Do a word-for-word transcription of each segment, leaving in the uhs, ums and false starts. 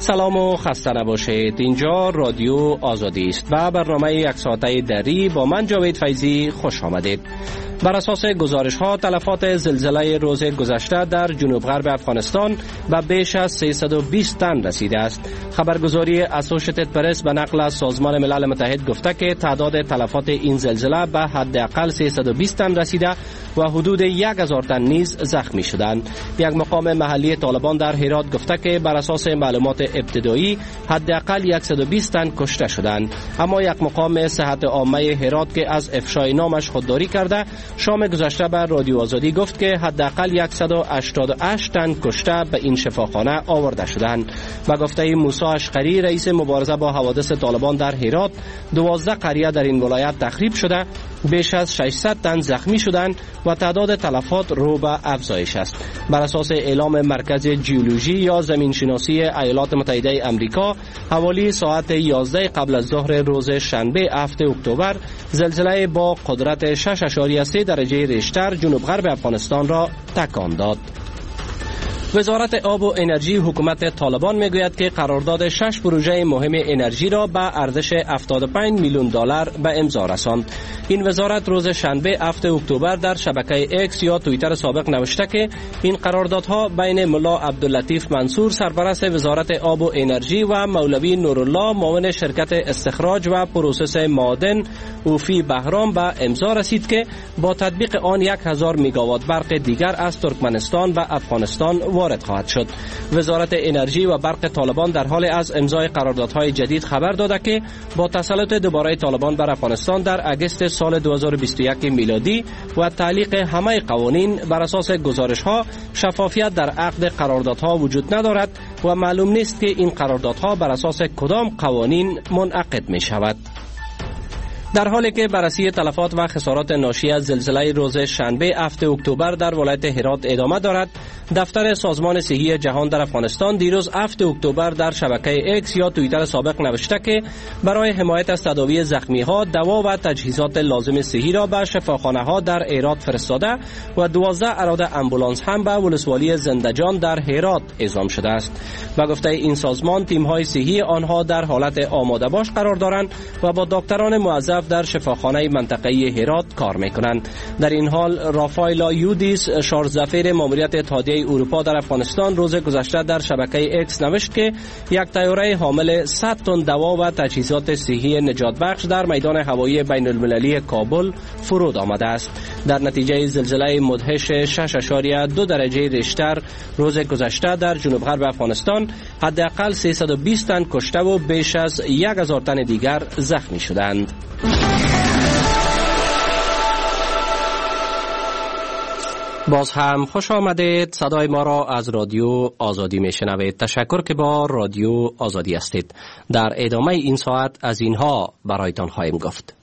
سلام و خسته نباشید. اینجا رادیو آزادی است و برنامه یک ساعته دری با من جاوید فیضی خوش آمدید. بر اساس گزارش ها تلفات زلزله روز گذشته در جنوب غرب افغانستان به بیش از سیصد و بیست تن رسیده است. خبرگزاری اسوشیتد پرس به نقل از سازمان ملل متحد گفته که تعداد تلفات این زلزله به حداقل سیصد و بیست تن رسیده و حدود یک هزار تن نیز زخمی شدند. یک مقام محلی طالبان در هرات گفته که بر اساس معلومات ابتدایی حداقل صد و بیست تن کشته شدند، اما یک مقام صحت عامه هرات که از افشای نامش خودداری کرده شام گذشته به رادیو آزادی گفت که حداقل صد و هشتاد و هشت تن کشته به این شفاخانه آورده شدند. به گفته موسی اشقری رئیس مبارزه با حوادث طالبان در هرات، دوازده قریه در این ولایت تخریب شده، بیش از ششصد تن زخمی شدند و تعداد تلفات رو به افزایش است. بر اساس اعلام مرکز جیولوژی یا زمینشناسی ایالات متحده آمریکا، حوالی ساعت یازده قبل از ظهر روز شنبه هفتم اکتبر زلزله با قدرت شش اشاریه سه درجه ریشتر جنوب غرب افغانستان را تکان داد. وزارت آب و انرژی حکومت طالبان میگوید که قرارداد شش پروژه مهم انرژی را به ارزش هفتاد و پنج میلیون دلار به امضا رساند. این وزارت روز شنبه هفتم اکتبر در شبکه ایکس یا توییتر سابق نوشته که این قراردادها بین ملا عبداللطیف منصور سرپرست وزارت آب و انرژی و مولوی نورالله معاون شرکت استخراج و پروسس معادن اوفی بهرام به امضا رسید که با تطبیق آن یک هزار مگاوات برق دیگر از ترکمنستان و افغانستان وارد خواهد شد. وزارت انرژی و برق طالبان در حال از امضای قراردادهای جدید خبر داده که با تسلط دوباره طالبان بر افغانستان در اگست سال دو هزار و بیست و یک میلادی و تعلیق همه قوانین بر اساس گزارش‌ها شفافیت در عقد قراردادها وجود ندارد و معلوم نیست که این قراردادها بر اساس کدام قوانین منعقد می شود. در حالی که بررسی تلفات و خسارات ناشی از زلزله روز شنبه هفتم اکتبر در ولایت هرات ادامه دارد، دفتر سازمان صحی جهان در افغانستان دیروز هفتم اکتبر در شبکه ایکس یا توییتر سابق نوشته که برای حمایت از تداوی زخمی ها دوا و تجهیزات لازم صحی را به شفاخانه ها در هرات فرستاده و دوازده اراده آمبولانس هم به ولسوالی زندجان در هرات اعزام شده است. به گفته این سازمان تیم های صحی آنها در حالت آماده باش قرار دارند و با دکتران موظف در شفاخانه منطقه‌ای هرات کار می‌کنند. در این حال رافایلا یودیس شارزفیر ماموریت اتحادیه اروپا در افغانستان روز گذشته در شبکه ایکس نوشت که یک طیاره حامل صد تن دوا و تجهیزات صحی نجات بخش در میدان هوایی بین المللی کابل فرود آمده است. در نتیجه زلزله مدهش شش اشاریه دو درجه ریشتر روز گذشته در جنوب غرب افغانستان حداقل سیصد و بیست تن کشته و بیش از یک هزار تن دیگر زخمی شدند. باز هم خوش آمدید. صدای ما را از رادیو آزادی میشنوید. تشکر که با رادیو آزادی هستید. در ادامه این ساعت از اینها برایتان خواهیم گفت.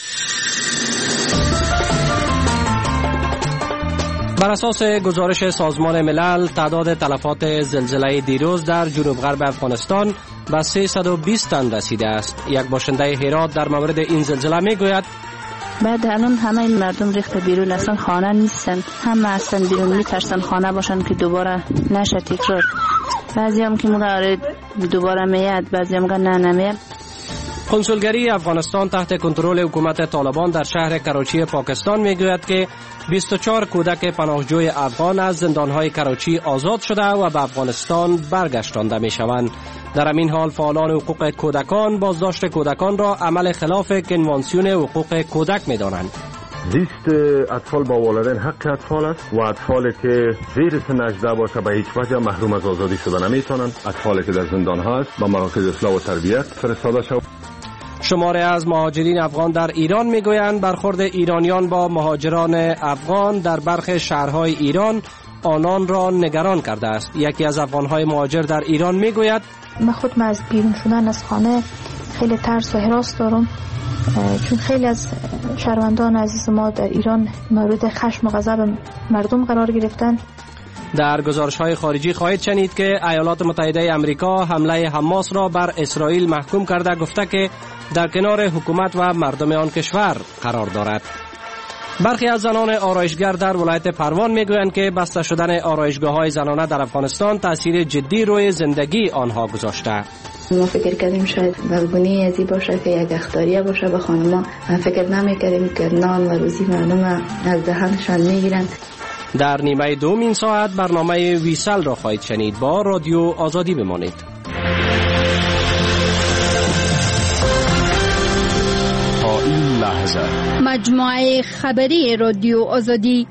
بر اساس گزارش سازمان ملل تعداد تلفات زلزله دیروز در جنوب غرب افغانستان به سیصد و بیست تن رسیده است. یک باشنده هرات در مورد این زلزله میگوید بعد الان همه این مردم ریخته بیرون، اصلا خانه نیستن، همه اصلا بیرون میترسن خانه باشن که دوباره نشه تکرار. بعضی هم که میگه دوباره میاد، بعضی هم میگه نه نمیاد. کنسولگری افغانستان تحت کنترل حکومت طالبان در شهر کراچی پاکستان میگوید که بیست و چهار کودک پناهجوی افغان از زندانهای کراچی آزاد شده و به افغانستان برگشتانده میشوند. در همین حال فعالان حقوق کودکان بازداشت کودکان را عمل خلاف کنوانسیون حقوق کودک می‌دانند. زیست اطفال با والدین حق اطفال است و اطفالی که زیر سن هجده باشه به هیچ وجه محروم از آزادی شده نمیتونند. اطفالی که در زندان هست با مراکز اصلاح و تربیت فرستاده شود. شماره از مهاجرین افغان در ایران میگویند برخورد ایرانیان با مهاجران افغان در برخی شهرهای ایران آنان را نگران کرده است. یکی از افغانهای مهاجر در ایران میگوید من خود من از بیرون شدن از خانه خیلی ترس و هراس دارم، چون خیلی از شهروندان عزیز ما در ایران مورد خشم و غضب مردم قرار گرفتن. در گزارش‌های خارجی خواهید شنید که ایالات متحده آمریکا حمله حماس را بر اسرائیل محکوم کرده، گفته که در کنار حکومت و مردم آن کشور قرار دارد. برخی از زنان آرایشگر در ولایت پروان میگویند که بسته شدن آرایشگاه‌های زنانه در افغانستان تاثیر جدی روی زندگی آنها گذاشته. ما فکر کردیم شاید بلگونی ازی باشه که یک اختاریه باشه به خانما. فکر نمی‌کردیم که نان و روزی مردم از دهنشان میگیرند. در نیمه دوم این ساعت برنامه ویسل را خواهید شنید. با رادیو آزادی بمانید. تا این لحظه مجموعه خبری رادیو آزادی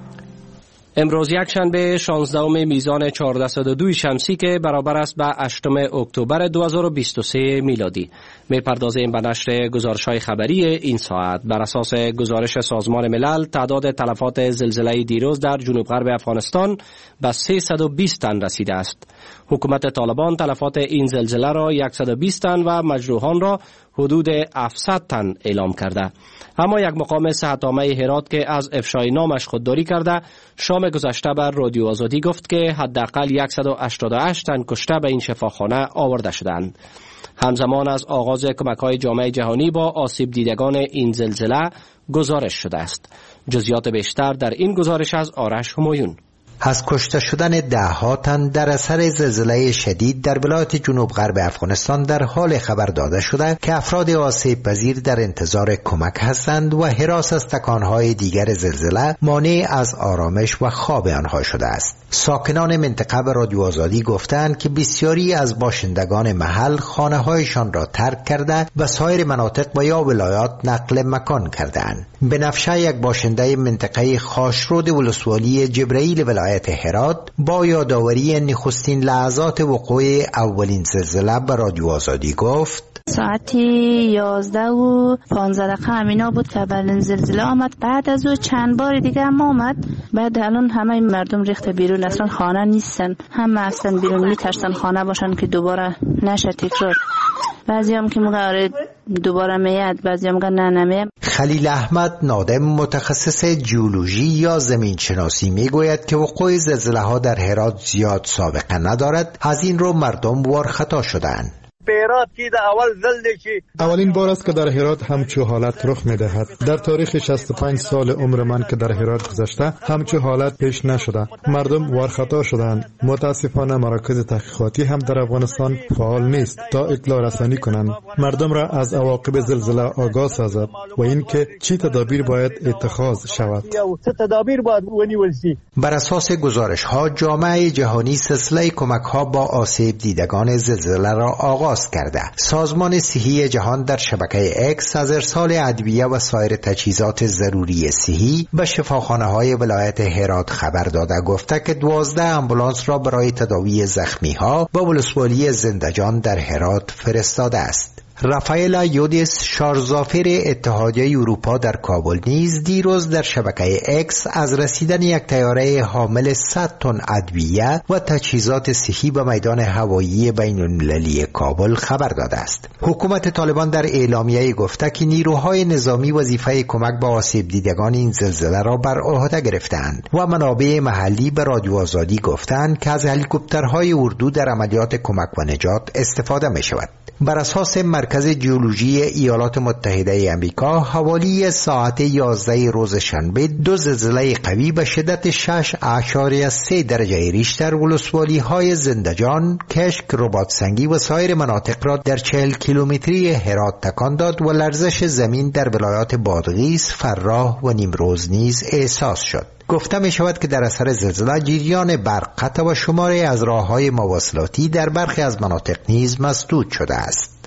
امروز یک شنبه شانزدهم میزان چهارصد و دو شمسی که برابر است به هشتم اکتبر دو هزار و بیست و سه میلادی. میپردازیم به نشر گزارش‌های خبری این ساعت. بر اساس گزارش سازمان ملل تعداد تلفات زلزله دیروز در جنوب غرب افغانستان به سیصد و بیست تن رسیده است. حکومت طالبان تلفات این زلزله را صد و بیست تن و مجروحان را حدود هفتصد تن اعلام کرده. اما یک مقام صحت‌عامه هرات که از افشای نامش خودداری کرده شام گذشته بر رادیو آزادی گفت که حداقل صد و هشتاد و هشت تن کشته به این شفاخانه آورده شدند. همزمان از آغاز کمک‌های جامعه جهانی با آسیب دیدگان این زلزله گزارش شده است. جزئیات بیشتر در این گزارش از آرش همایون. از کشته شدن ده ها تن در اثر زلزله شدید در ولایت جنوب غرب افغانستان در حال خبر داده شده که افراد آسیب پذیر در انتظار کمک هستند و هراس از تکانهای دیگر زلزله مانع از آرامش و خواب آنها شده است. ساکنان منطقه به رادیو آزادی گفتند که بسیاری از باشندگان محل خانه‌هایشان را ترک کرده و سایر مناطق و یا ولایات نقل مکان کردند. بنفشه یک باشنده منطقه خاشرود ولسوالی جبرائیل ولایت هرات با یادآوری نخستین لحظات وقوع اولین زلزله به رادیو آزادی گفت: ساعتی یازده و پانزده دقیقه همینا بود که اولین زلزله آمد. بعد از او چند بار دیگه هم آمد. بعد الان همه مردم ریخته بیرون، اصلا خانه نیستن، همه اصلا بیرون میترسن خانه باشن که دوباره نشه تکرار. بعضی هم که میگه دوباره میاد، بعضی هم میگه نه نمیاد. خلیل احمد نادم متخصص جیولوژی یا زمین شناسی میگوید که وقوع زلزله ها در هرات زیاد سابقه ندارد، از این رو مردم وار خطا شدند. هرات کی در اول زلزله کی اولین بار است که در هرات همچو حالت رخ می‌دهد. در تاریخ شصت و پنج سال عمر من که در هرات گذشته همچو حالت پیش نشده. مردم وارخطا شدند. متاسفانه مراکز تحقیقاتی هم در افغانستان فعال نیست تا اطلاع رسانی کنند، مردم را از عواقب زلزله آگاه سازد و اینکه چی تدابیر باید اتخاذ شود. تدابیر باید ونیول شود. بر اساس گزارش ها جامعه جهانی سلسله کمک ها با آسیب دیدگان زلزله را آغاز کرده. سازمان صحی جهان در شبکه اکس از ارسال ادویه و سایر تجهیزات ضروری صحی به شفاخانه های ولایت هرات خبر داده گفته که دوازده آمبولانس را برای تداوی زخمی ها به ولسوالی زندجان در هرات فرستاده است. رافائل یودیس شارزافر اتحادیه اروپا در کابل نیز دیروز در شبکه اکس از رسیدن یک طیاره حامل صد تن ادویه و تجهیزات صحی به میدان هوایی بین المللی کابل خبر داده است. حکومت طالبان در اعلامیه گفته که نیروهای نظامی وظیفه کمک به آسیب دیدگان این زلزله را بر عهده گرفتند و منابع محلی به رادیو آزادی گفتند که از هلیکوپترهای اردو در عملیات کمک و نجات استفاده می شود. بر اساس مرکز جیولوژی ایالات متحده امریکا حوالی ساعت یازده روز شنبه دو زلزله قوی به شدت شش اعشاریه سه درجه ریشتر ولسوالی های زندجان، کشک، رباطسنگی و سایر مناطق را در چهل کیلومتری هرات تکان داد و لرزش زمین در ولایات بادغیس، فراه و نیمروز نیز احساس شد. گفته می شود که در اثر زلزله جریان برق قطع و شماری از راه‌های مواصلاتی در برخی از مناطق نیز مسدود شده است.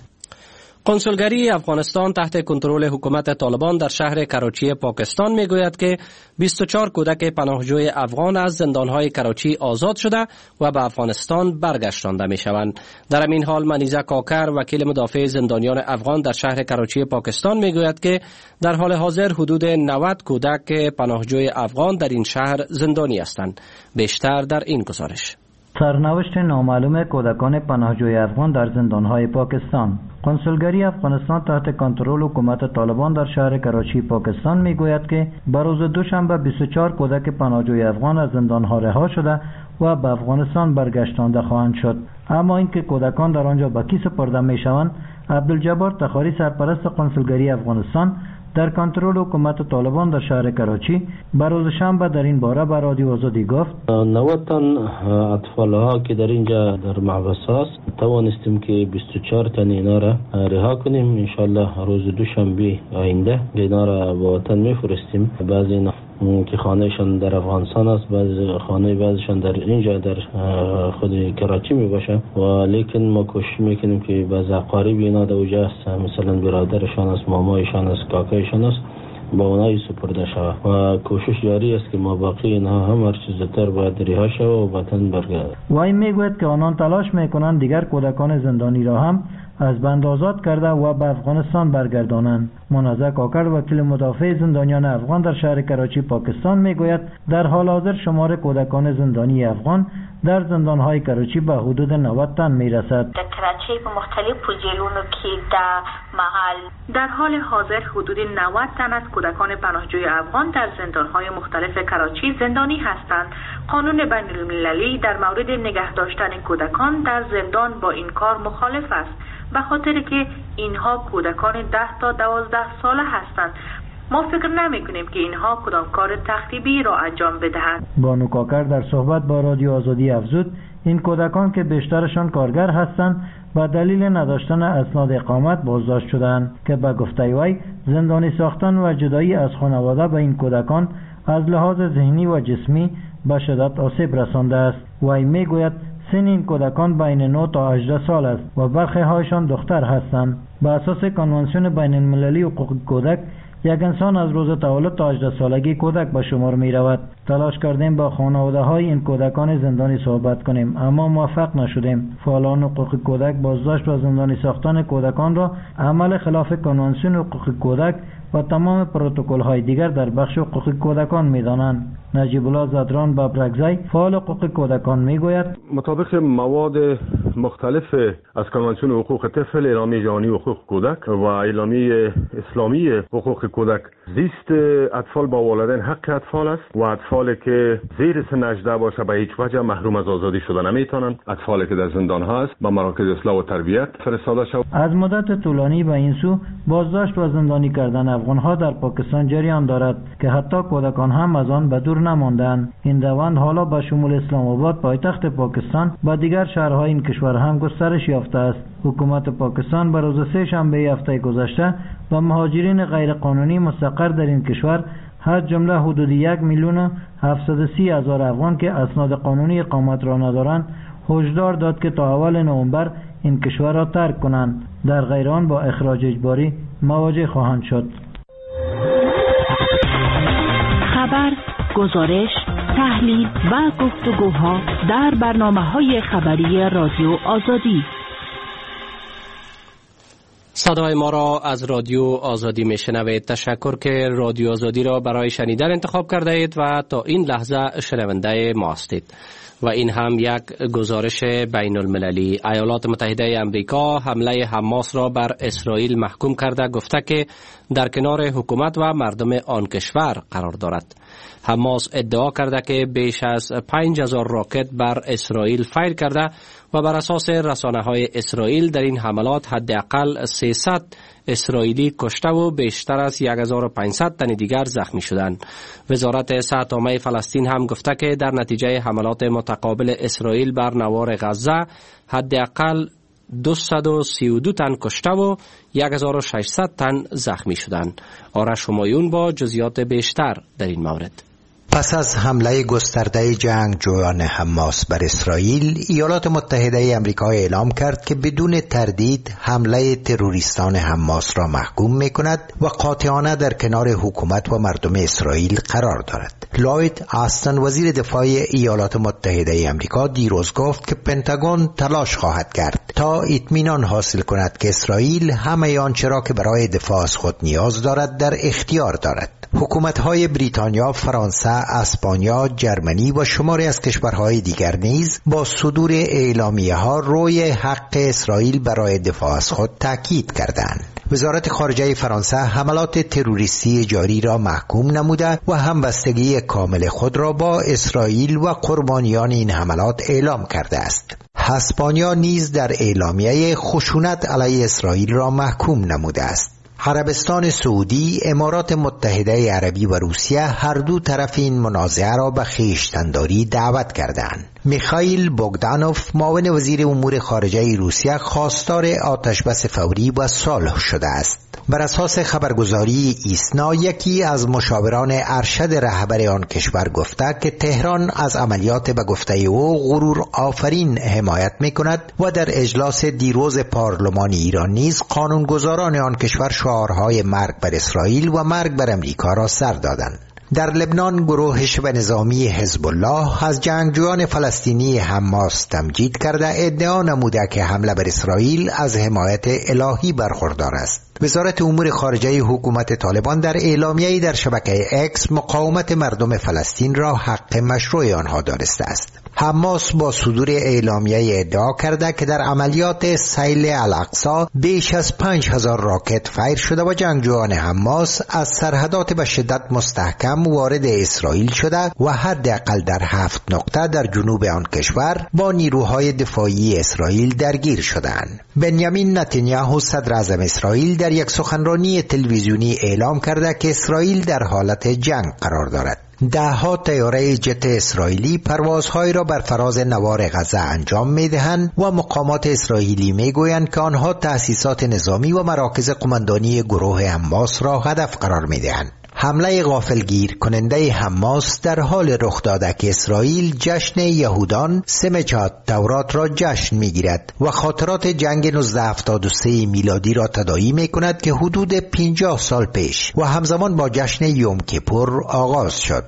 کنسولگری افغانستان تحت کنترل حکومت طالبان در شهر کراچی پاکستان میگوید که بیست و چهار کودک پناهجوی افغان از زندانهای کراچی آزاد شده و به افغانستان برگشتانده میشوند. در این حال منیزه کاکر وکیل مدافع زندانیان افغان در شهر کراچی پاکستان میگوید که در حال حاضر حدود نود کودک پناهجوی افغان در این شهر زندانی هستند. بیشتر در این گزارش. سرنوشت نامعلوم کودکان پناهجوی افغان در زندانهای پاکستان. کنسولگری افغانستان تحت کنترل حکومت طالبان در شهر کراچی پاکستان میگوید که به روز دوشنبه بیست و چهار کودک پناهجوی افغان از زندانها رها شده و به افغانستان برگشتانده خواهند شد. اما اینکه کودکان در آنجا به کی سپرده میشوند، عبدالجبار تخاری سرپرست کنسولگری افغانستان در کنترل حکومت طالبان در شهر کراچی به روز شنبه در این باره به رادیو آزادی گفت نود تن اطفال ها که در اینجا در محبس هست توانستیم که بیست و چهار تن اینا را رها کنیم. انشالله روز دوشنبه آینده اینا را به وطن میفرستیم. بعضی اینا که خانهشان در افغانستان است، بعضی خانه بعضیشان در اینجا در خود کراچی می باشه و لیکن ما کوشش میکنیم که بعضی اقارب اینا در اونجا است، مثلا برادرشان است، مامایشان است، کاکایشان است، با اونایی سپرده شود و کوشش جاری است که ما باقی اینها هم هر چیز زودتر باید رها شود و وطن برگردد. وای میگوید که آنان تلاش میکنند دیگر کودکان زندانی را هم از بند آزاد کرده و به افغانستان برگردانند. منازع کاکر وکیل مدافع زندانیان افغان در شهر کراچی پاکستان میگوید در حال حاضر شمار کودکان زندانی افغان در زندانهای کراچی به حدود نود تن میرسد. در کراچی به مختلف پوزیشن‌ها که در محل در حال حاضر حدود نود تن از کودکان پناهجوی افغان در زندانهای مختلف کراچی زندانی هستند. قانون بین المللی در مورد نگه داشتن کودکان در زندان با این کار مخالف است، به خاطر که اینها کودکان ده تا دوازده ساله هستند. ما فکر نمی کنیم که اینها کدام کار تخریبی را انجام بدهند. بانو کاکر در صحبت با رادیو آزادی افزود این کودکان که بیشترشان کارگر هستند به دلیل نداشتن اسناد اقامت بازداشت شدند که به گفته وی زندانی ساختن و جدایی از خانواده به این کودکان از لحاظ ذهنی و جسمی به شدت آسیب رسانده است. وی میگوید سن این کودکان بین نه تا هجده سال است و برخی هایشان دختر هستند. به اساس کنوانسیون بین المللی حقوق کودک یک انسان از روز تولد تا هجده سالگی کودک به شمار می رود. تلاش کردیم با خانواده های این کودکان زندانی صحبت کنیم اما موفق نشدیم. فعالان حقوق کودک بازداشت و زندانی ساختن کودکان را عمل خلاف کنوانسیون حقوق کودک و تمام پروتکل های دیگر در بخش حقوق کودکان می دانند. نجیب الله زدران ببرگزی فعال حقوق کودکان می گوید مطابق مواد مختلف از کنوانسیون حقوق طفل، اعلامیه جهانی حقوق کودک و اعلامیه اسلامی حقوق کودک، زیست اطفال با والدین حق اطفال است و اطفالی که زیر سن هجده باشه به هیچ وجه محروم از آزادی شدن نمیتونند. اطفالی که در زندان هست به مراکز اصلاح و تربیت فرستاده شود. از مدت طولانی به این سو بازداشت و زندانی کردن افغان ها در پاکستان جریان دارد که حتی کودکان هم از آن به دور نماندند. این روند حالا به شمول اسلام آباد پایتخت پاکستان و دیگر شهرهای این کشور هم گسترش یافته است. حکومت پاکستان به روز سه شنبه هفته گذشته و مهاجرین غیر قانونی مستقر در این کشور هر جمله حدود یک میلیون هفتصد و سی هزار افغان که اسناد قانونی اقامت را ندارند هشدار داد که تا اول نوامبر این کشور را ترک کنند، در غیر آن با اخراج اجباری مواجه خواهند شد. خبر، گزارش، تحلیل و گفتگوها در برنامه‌های خبری رادیو آزادی. صدای ما را از رادیو آزادی میشنوید. تشکر که رادیو آزادی را برای شنیدن انتخاب کرده اید و تا این لحظه شنونده ما هستید. و این هم یک گزارش بین المللی. ایالات متحده امریکا حمله حماس را بر اسرائیل محکوم کرده، گفته که در کنار حکومت و مردم آن کشور قرار دارد. حماس ادعا کرده که بیش از پنج هزار راکت بر اسرائیل فایر کرده و بر اساس رسانه های اسرائیل در این حملات حداقل سیصد اسرائیلی کشته و بیشتر از هزار و پانصد تن دیگر زخمی شدند. وزارت صحت عامه فلسطین هم گفته که در نتیجه حملات متقابل اسرائیل بر نوار غزه حداقل دویست و سی و دو تن کشته و هزار و ششصد تن زخمی شدند. آرش همایون با جزئیات بیشتر در این مورد. پس از حمله گسترده جنگجویان حماس بر اسرائیل، ایالات متحده آمریکا اعلام کرد که بدون تردید حمله تروریستان حماس را محکوم می‌کند و قاطعانه در کنار حکومت و مردم اسرائیل قرار دارد. لوید آستن وزیر دفاع ایالات متحده آمریکا دیروز گفت که پنتاگون تلاش خواهد کرد تا اطمینان حاصل کند که اسرائیل همه آنچه را که برای دفاع از خود نیاز دارد در اختیار دارد. حکومت‌های بریتانیا، فرانسه، اسپانیا، جرمنی و شماری از کشورهای دیگر نیز با صدور اعلامیه‌ها روی حق اسرائیل برای دفاع از خود تاکید کردند. وزارت خارجه فرانسه حملات تروریستی جاری را محکوم نموده و همبستگی کامل خود را با اسرائیل و قربانیان این حملات اعلام کرده است. اسپانیا نیز در اعلامیه خشونت علیه اسرائیل را محکوم نموده است. عربستان سعودی، امارات متحده عربی و روسیه هر دو طرف این منازعه را به خویشتن‌داری دعوت کردند. میخائیل بوگدانوف، معاون وزیر امور خارجه روسیه، خواستار آتشبس فوری و صلح شده است. بر اساس خبرگزاری ایسنا، یکی از مشاوران ارشد رهبر آن کشور گفته که تهران از عملیات به گفته او غرور آفرین حمایت می‌کند و در اجلاس دیروز پارلمان ایران نیز قانونگذاران آن کشور شعارهای مرگ بر اسرائیل و مرگ بر امریکا را سر دادند. در لبنان، گروه شبه نظامی حزب الله از جنگجویان فلسطینی حماس تمجید کرده ادعا نموده که حمله بر اسرائیل از حمایت الهی برخوردار است. وزارت امور خارجه حکومت طالبان در اعلامیه‌ای در شبکه اکس مقاومت مردم فلسطین را حق مشروع آنها دانسته است. حماس با صدور اعلامیه ادعا کرده که در عملیات سیل الاقصی بیش از پنج هزار راکت فایر شده و جنگجویان حماس از سرحدات به شدت مستحکم وارد اسرائیل شده و حداقل در هفت نقطه در جنوب آن کشور با نیروهای دفاعی اسرائیل درگیر شدند. بنیامین نتانیاهو، صدر اعظم اسرائیل، در یک سخنرانی تلویزیونی اعلام کرده که اسرائیل در حالت جنگ قرار دارد. ده ها طیاره جت اسرائیلی پروازهایی را بر فراز نوار غزه انجام می‌دهند و مقامات اسرائیلی می‌گویند که آنها تأسیسات نظامی و مراکز قماندانی گروه حماس را هدف قرار می‌دهند. حمله غافلگیر کننده حماس در حال رخ داده که اسرائیل جشن یهودان سمچات تورات را جشن می‌گیرد و خاطرات جنگ نوزده هفتاد و سه میلادی را تداعی می‌کند که حدود پنجاه سال پیش و همزمان با جشن یوم کیپور آغاز شد.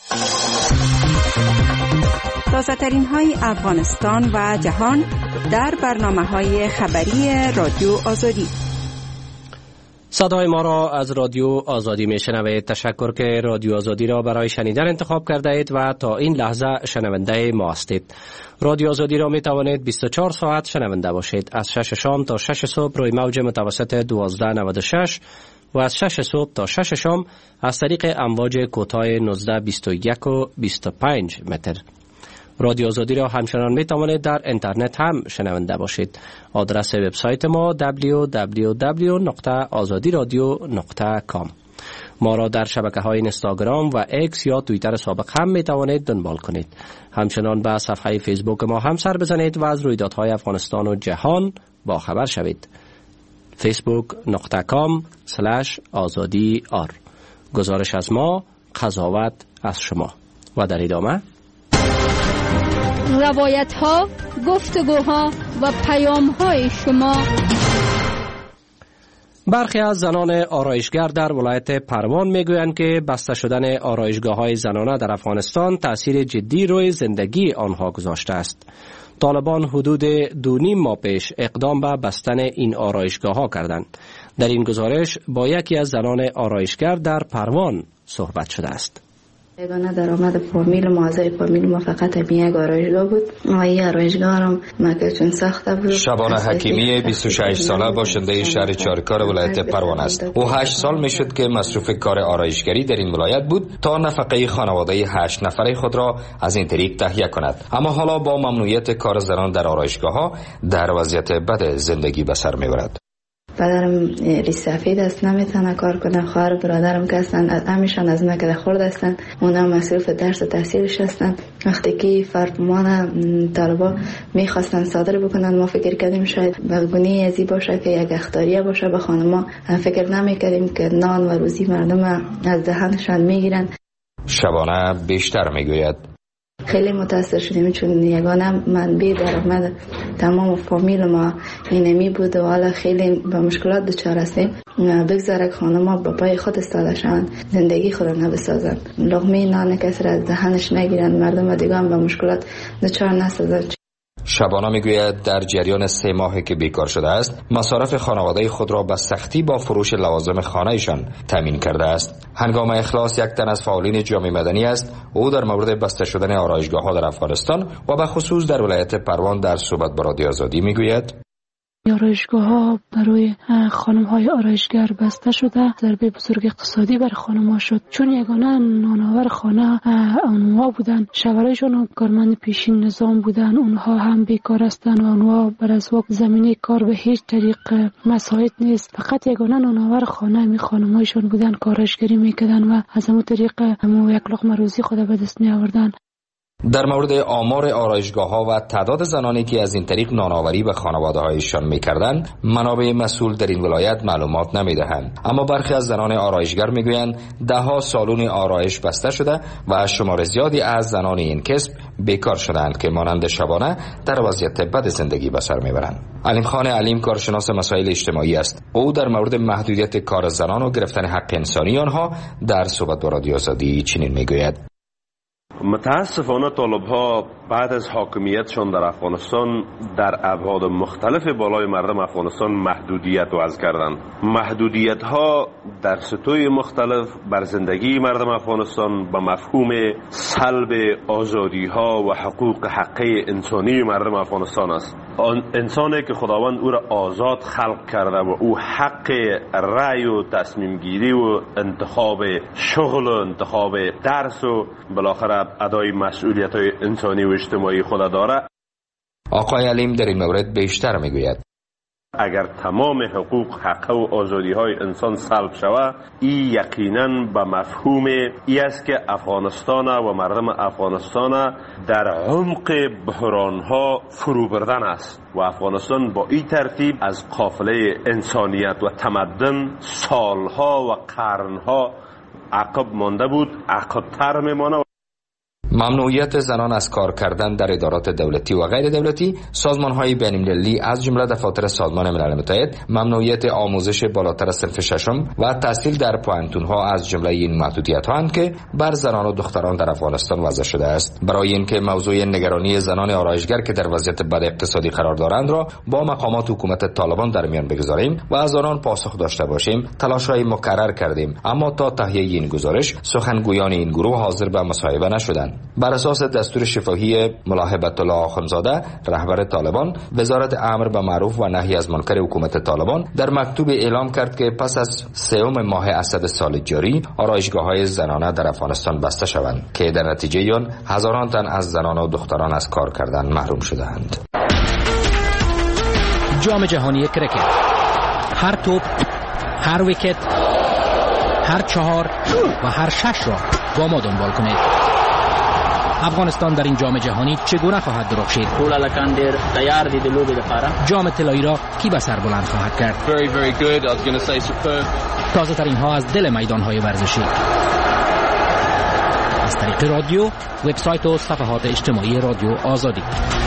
تازه ترین های افغانستان و جهان در برنامه های خبری رادیو آزادی. صدای ما را از رادیو آزادی میشنوید. تشکر که رادیو آزادی را برای شنیدن انتخاب کرده اید و تا این لحظه شنونده ما هستید. رادیو آزادی را می توانید بیست و چهار ساعت شنونده باشید. از شش شام تا شش صبح روی موج متوسط دوازده نود و شش و از شش صبح تا شش شام از طریق امواج کوتاه نوزده بیست و یک و بیست و پنج متر. رادیو آزادی را همچنان می توانید در اینترنت هم شنونده باشید. آدرس وبسایت ما دبلیو دبلیو دبلیو نقطه آزادی رادیو نقطه کام. ما را در شبکه‌های اینستاگرام و اکس یا توییتر سابق هم می توانید دنبال کنید. همچنان به صفحه فیسبوک ما هم سر بزنید و از رویدادهای افغانستان و جهان با خبر شوید. فیسبوک نقطه کام سلش آزادی آر. گزارش از ما، قضاوت از شما. و در ادامه روایت ها، گفتگوها و پیام های شما. برخی از زنان آرایشگر در ولایت پروان میگویند که بسته شدن آرایشگاه های زنانه در افغانستان تأثیر جدی روی زندگی آنها گذاشته است. طالبان حدود دو نیم ماه پیش اقدام به بستن این آرایشگاه ها کردند. در این گزارش با یکی از زنان آرایشگر در پروان صحبت شده است. یگانه درآمد فامیل ما از فامیل ما فقط همین یک آرایشگاه بود و این آرایشگاه هم مکه چون سخته بود. شبانه حکیمی بیست و شش ساله باشنده شهر چارکار ولایت پروان است. او هشت سال میشد که مصروف کار آرایشگری در این ولایت بود تا نفقه خانواده هشت نفره خود را از این طریق تهیه کند، اما حالا با ممنوعیت کار زنان در آرایشگاه ها در وضعیت بد زندگی به سر میبرد. پدرم ری سفید است، نمیتونه کار کنه. خواهر برادرم که هستن همیشان از مکه خورد هستن، اونا مصروف درس و تحصیلش هستن. وقتی که فرمان طالبا میخواستن صادر بکنن ما فکر کردیم شاید بگونی ازی باشه که یک اخطاریه باشه به خانما. فکر نمیکردیم که نان و روزی مردم از دهنشان میگیرن. شبانه بیشتر میگوید خیلی متاثر شدیم چون یگانه منبع درآمد تمام فامیل ما اینمی بود و حالا خیلی با مشکلات دچار هستیم. بگذاره خانم‌ها با پای خود استاده شوند، زندگی خود را نبسازند، لقمه نان کسی از دهنش نگیرند، مردم دیگه هم با مشکلات دچار نسازند. شبانه میگوید در جریان سه ماهی که بیکار شده است مصارف خانواده خود را به سختی با فروش لوازم خانه‌شان تامین کرده است. هنگام اخلاص یک تن از فعالین جامعه مدنی است. او در مورد بسته شدن آرایشگاه‌ها در افغانستان و به خصوص در ولایت پروان در صحبت با رادیو آزادی میگوید آرایشگاه ها برای خانم های آرایشگر بسته شده. ضربه بزرگ اقتصادی بر خانم ها شد، چون یگانه نانآور خانه اونها بودن، شوهرشون کارمند پیشین نظام بودن، اونها هم بیکار هستند و اونها بر اساس زمینه کار به هیچ طریق مساعد نیست. فقط یگانه نانآور خانه می خانم هایشون بودن، آرایشگری میکردن و از همون طریق همون یک لقمه روزی خود به دست می آوردن. در مورد آمار آرایشگاه ها و تعداد زنانی که از این طریق نانآوری به خانواده هایشان میکردند، منابع مسئول در این ولایت معلومات نمیدهند. اما برخی از زنان آرایشگر میگویند ده ها سالون آرایش بسته شده و شمار زیادی از زنان این کسب بیکار شدند که مانند شبانه در وضعیت بد زندگی به سر میبرند. علیم خان علیم کارشناس مسائل اجتماعی است. او در مورد محدودیت کار زنان و گرفتن حق انسانی آنها در صحبت با رادیو آزادی چنین میگوید: متاسفانه طالب‌ها بعد از حاکمیتشان در افغانستان در ابعاد مختلف بالای مردم افغانستان محدودیت وضع کردند. محدودیت‌ها در سطوح مختلف بر زندگی مردم افغانستان به مفهوم سلب آزادی‌ها و حقوق حقی انسانی مردم افغانستان است. آن انسانی که خداوند او را آزاد خلق کرده و او حق رأی و تصمیم گیری و انتخاب شغل و انتخاب درس و بالاخره ادای مسئولیت‌های انسانی و اجتماعی خود داره. آقای علیم در این مورد بیشتر میگوید: اگر تمام حقوق، حق و آزادی های انسان سلب شود، این یقینا به مفهوم ای است که افغانستان و مردم افغانستان در عمق بحران ها فرو بردن است و افغانستان با این ترتیب از قافله انسانیت و تمدن سالها و قرنها عقب مانده بود، عقب‌تر میمانه. ممنوعیت زنان از کار کردن در ادارات دولتی و غیر دولتی، سازمان‌های بین‌المللی از جمله دفاتر سازمان ملل متحد، ممنوعیت آموزش بالاتر از صنف ششم و تحصیل در پوهنتون‌ها از جمله این محدودیت‌هاند که بر زنان و دختران در افغانستان وضع شده است. برای اینکه موضوع نگرانی زنان آرایشگر که در وضعیت بد اقتصادی قرار دارند را با مقامات حکومت طالبان در میان بگذاریم و از آنان پاسخ داشته باشیم، تلاش‌های مکرر کردیم، اما تا تهیه این گزارش سخنگویان این گروه حاضر به مصاحبه نشدند. بر اساس دستور شفاهی ملاحبت الله آخونزاده رهبر طالبان، وزارت امر به معروف و نهی از منکر حکومت طالبان در مکتوب اعلام کرد که پس از سوم ماه اسد سال جاری آرایشگاه‌های زنانه در افغانستان بسته شوند که در نتیجه آن هزاران تن از زنان و دختران از کار کردن محروم شدند. جام جهانی کرکت، هر توپ، هر ویکت، هر چهار و هر شش را با ما دنبال کنید. افغانستان در این جام جهانی چگونه خواهد درخشید؟ ټول هلکان ډېر تیار دي د لوبې لپاره. جام طلایی را کی به سر بلند خواهد کرد؟ Very very good. I was going to say superb. تازه ترین ها از دل میدان های ورزشی از طریق رادیو، وبسایت و صفحات اجتماعی رادیو آزادی.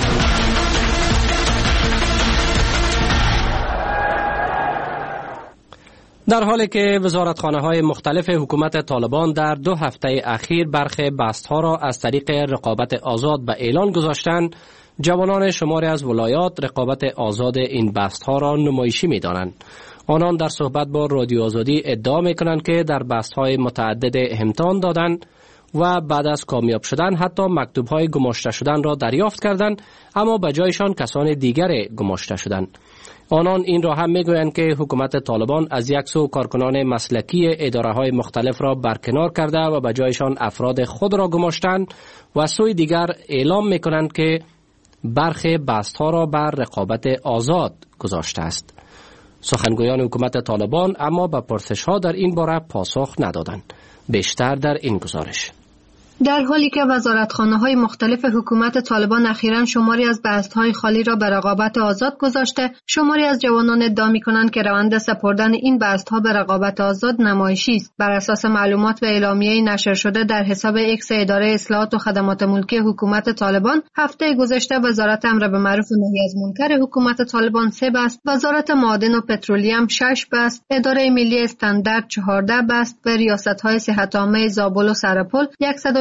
در حالی که وزارتخانه‌های مختلف حکومت طالبان در دو هفته اخیر برخی بست‌ها را از طریق رقابت آزاد به اعلان گذاشتند، جوانان شماری از ولایات رقابت آزاد این بست‌ها را نمایشی می‌دانند. آنان در صحبت با رادیو آزادی ادعا می‌کنند که در بست‌های متعدد امتحان دادند و بعد از کامیاب شدن حتی مکتوب‌های گماشته شدن را دریافت کردند، اما به جایشان کسان دیگر گماشته شدند. آنان این را هم میگویند که حکومت طالبان از یک سو کارکنان مسلکی اداره‌های مختلف را برکنار کرده و به جایشان افراد خود را گماشتند و سوی دیگر اعلام میکنند که برخی بست‌ها را بر رقابت آزاد گذاشته است. سخنگویان حکومت طالبان اما به پرسش‌ها در این باره پاسخ ندادند. بیشتر در این گزارش. در حالی که وزارتخانه‌های مختلف حکومت طالبان اخیراً شماری از بست‌های خالی را به رقابت آزاد گذاشته، شماری از جوانان ادعا می‌کنند که روند سپردن این بست‌ها به رقابت آزاد نمایشی است. بر اساس معلومات و اعلامیه‌ای نشر شده در حساب ایکس اداره اصلاحات و خدمات ملکی حکومت طالبان، هفته گذشته وزارت امر به معروف و نهی از منکر حکومت طالبان سه بست، وزارت معادن و پترولیوم شش بست، اداره ملی استاندارد چهارده بست و ریاست‌های صحت عامه زابل و سرپل صد و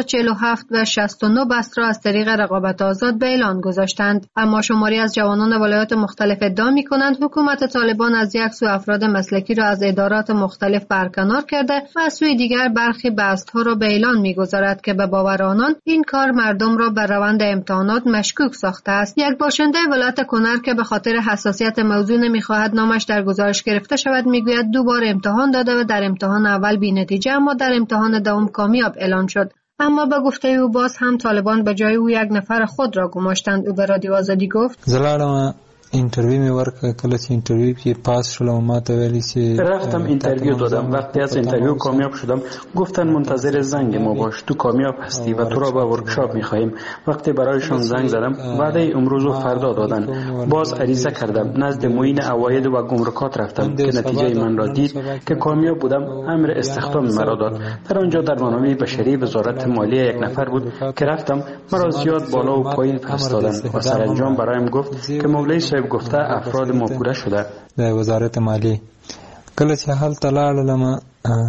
چهل و هفت و شصت و نه بست را از طریق رقابت آزاد به اعلان گذاشتند. اما شماری از جوانان ولایات مختلف ادعا می‌کنند حکومت طالبان از یک سو افراد مسلکی را از ادارات مختلف برکنار کرده و از سوی دیگر برخی بست‌ها را به اعلان می‌گذارد که به باور آنان این کار مردم را به روند امتحانات مشکوک ساخته است. یک باشنده ولایت کنر که به خاطر حساسیت موضوع نمی‌خواهد نامش در گزارش گرفته شود می‌گوید دو بار امتحان داده و در امتحان اول بی‌نتیجه اما در امتحان دوم کامیاب اعلان شد. اما به گفته او باز هم طالبان به جای او یک نفر خود را گماشتند. او به رادیو آزادی گفت زلالم اینترویو می ورک کله چې اینترویو کې پاس شلم ما ته ویلی چې رفتم اینترویو دادم. وقتی از اینترویو کامیاب شدم گفتن منتظر زنگ ما باش، تو کامیاب هستی و تو را به ورکشاپ می خواهیم. وقتی برایشان زنگ زدم وعده امروز و فردا دادن. باز عریضه کردم نزد معین عواید و گمرکات رفتم که نتیجه من را دید که کامیاب بودم. امر استخدام مرا داد. در آنجا در منابع بشری وزارت مالیه یک نفر بود که رفتم مرا زیاد بالا و پایین فرستادن و سرانجام برایم گفت که مولوی گفته افراد ما پوره شده. د وزارت مالی کله چې حل تلاړلم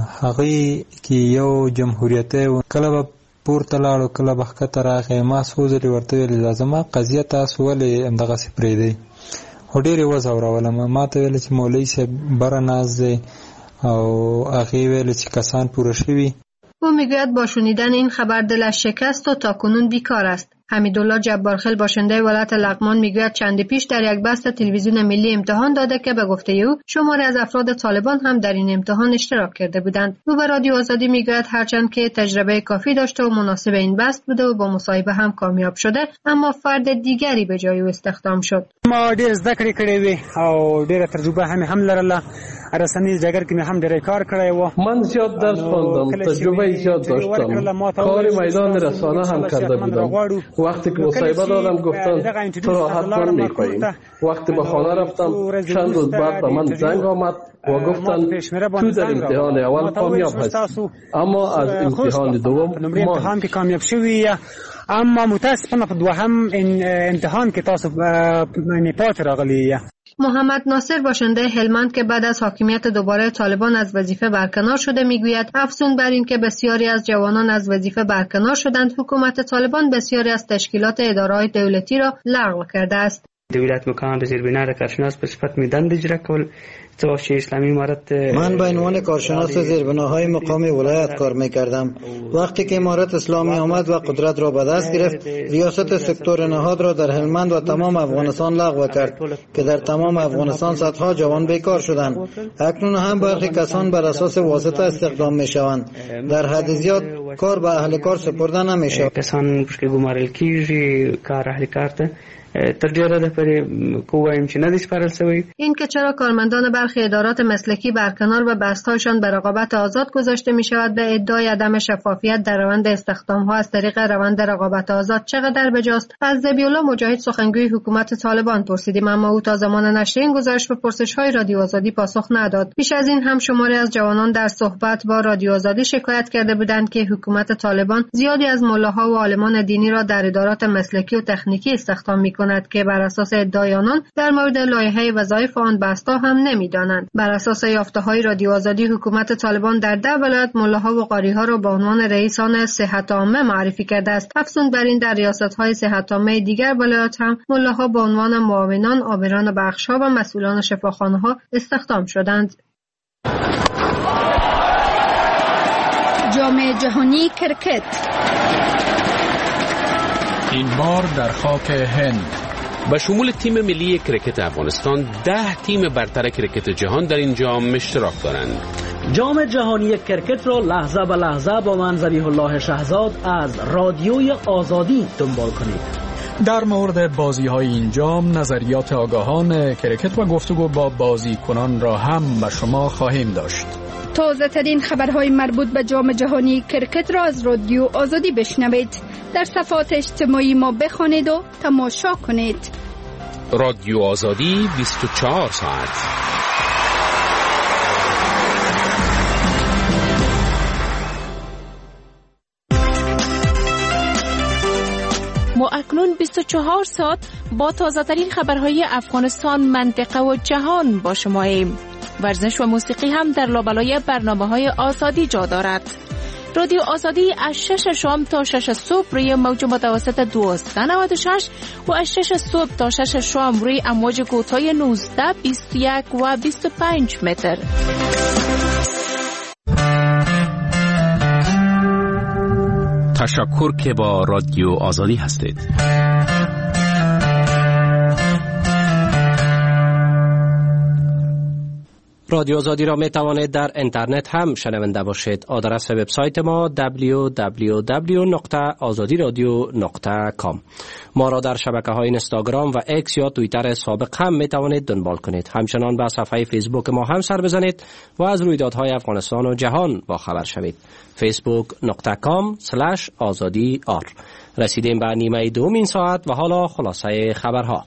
هغه کې یو جمهوریت کله به پور تلاړو کله به ښکته راغی. ما سوزلې ورته ویلې لازمه قضیه تاسو ولې همدغسې پرېږدئ. خو ډېرې وځورولم. ما ته ویل چې مولوي صاحب بره ناست دی او هغې ویل چې کسان پوره شوي. او میگوید با شنیدن این خبر دلش شکست و تاکنون بیکار است. حمیدالله جبارخیل باشنده ولایت لغمان میگوید چند پیش در یک بست تلویزیون ملی امتحان داده که به گفته او شماری از افراد طالبان هم در این امتحان اشتراک کرده بودند. او به رادیو آزادی میگوید هرچند که تجربه کافی داشته و مناسب این بست بوده و با مصاحبه هم کامیاب شده اما فرد دیگری به جای او استخدام شد. ما ډېر زده کړې کړې وې او ډېره تجربه هم هم لرله. رسنیز جگر که هم ډېر کار کړی و. من زیاد درس خواندم، تجربه زیاد داشتم، کار میدان رسانه هم کرده بودم. وقتی که مصاحبه دادم گفتن تو را حتما می‌خواهیم. وقتی به خانه رفتم چند روز بعد به من زنگ آمد و گفتن تو در امتحان اول کامیاب هستی اما از امتحان دوم ما امتحان که کامیاب شوی اما متاسفانه په دوهم امتحان که تاسو نه پات راغلی. محمد ناصر باشنده هلمند که بعد از حاکمیت دوباره طالبان از وظیفه برکنار شده میگوید افزون بر این که بسیاری از جوانان از وظیفه برکنار شدند حکومت طالبان بسیاری از تشکیلات اداره‌های دولتی را لغو کرده است. دولت مکان د زیربنا کارشناس په صفت می دند اجرا کول. من به عنوان کارشناس زیربناهای مقام ولایت کار میکردم. وقتی که امارت اسلامی آمد و قدرت را به دست گرفت ریاست سکتور نهاد را در هلمند و تمام افغانستان لغو کرد که در تمام افغانستان صدها جوان بیکار شدند. اکنون هم برخی کسان بر اساس واسطه استخدام میشوند. در حد زیاد کار به اهل کار سپرده نمیشود. کسان که گمارل کیږي کار اهل کار ته تر ډیره د پرې کووایم چې نه دي سپارل شوی. این که چرا کارمندان برخی ادارات مسلکی برکنار و بستهایشان به رقابت آزاد گذاشته می شود به ادعای عدم شفافیت در روند استخدام ها از طریق روند رقابت آزاد چقدر بجاست؟ از ذبیحالله مجاهد سخنگوی حکومت طالبان پرسیدیم اما او تا زمان نشر این گزارش به پرسش های رادیو آزادی پاسخ نداد. پیش از این هم شماری از جوانان در صحبت با رادیو آزادی شکایت کرده بودند که حکومت طالبان زیادی از ملاها و عالمان دینی را در ادارات مسلکی و تکنیکی استخدام می کند که بر اساس ادعای آنان در مورد لایحه وظایف آن بستا هم نمی‌دانند. بر اساس یافته‌های رادیو آزادی حکومت طالبان در ده ولایت ملاها و قاری‌ها را به عنوان رئیسان صحت عامه معرفی کرده است. افزون بر این در ریاست‌های صحت عامه دیگر ولایات هم ملاها به عنوان معاونان، آبران بخش‌ها و مسئولان شفاخانه‌ها استخدام شدند. جام جهانی کرکت این بار در خاک هند به شمول تیم ملی کرکت افغانستان ده تیم برتر کرکت جهان در این جام اشتراک دارند. جام جهانی کرکت را لحظه به لحظه با من ذبیح الله شهزاد از رادیوی آزادی دنبال کنید. در مورد بازی های این جام نظریات آگاهان کرکت و گفتگو با بازیکنان را هم به شما خواهیم داشت. تازه ترین خبرهای مربوط به جام جهانی کرکت را از رادیو آزادی بشنوید. در صفحات اجتماعی ما بخوانید و تماشا کنید. رادیو آزادی بیست و چهار ساعت. ما اکنون بیست و چهار ساعت با تازه ترین خبرهای افغانستان، منطقه و جهان با شماییم. ورزش و موسیقی هم در لابلای برنامه‌های آزادی جا دارد. رادیو آزادی از شش شام تا شش صبح روی موج متوسط دویست و نود و شش و از شش صبح تا شش شام روی امواج کوتاه نوزده، بیست و یک و بیست و پنج متر. تشکر که با رادیو آزادی هستید. رادیو آزادی را می توانید در اینترنت هم شنونده باشید. آدرس وبسایت ما دبلیو دبلیو دبلیو نقطه آزادی رادیو نقطه کام. ما را در شبکه‌های اینستاگرام و اکس یا توییتر سابق هم می توانید دنبال کنید. همچنان به صفحه فیسبوک ما هم سر بزنید و از رویدادهای افغانستان و جهان با خبر شوید. فیسبوک نقطه کام سلش آزادی آر. رسیدیم به نیمه دوم این ساعت و حالا خلاصه خبرها.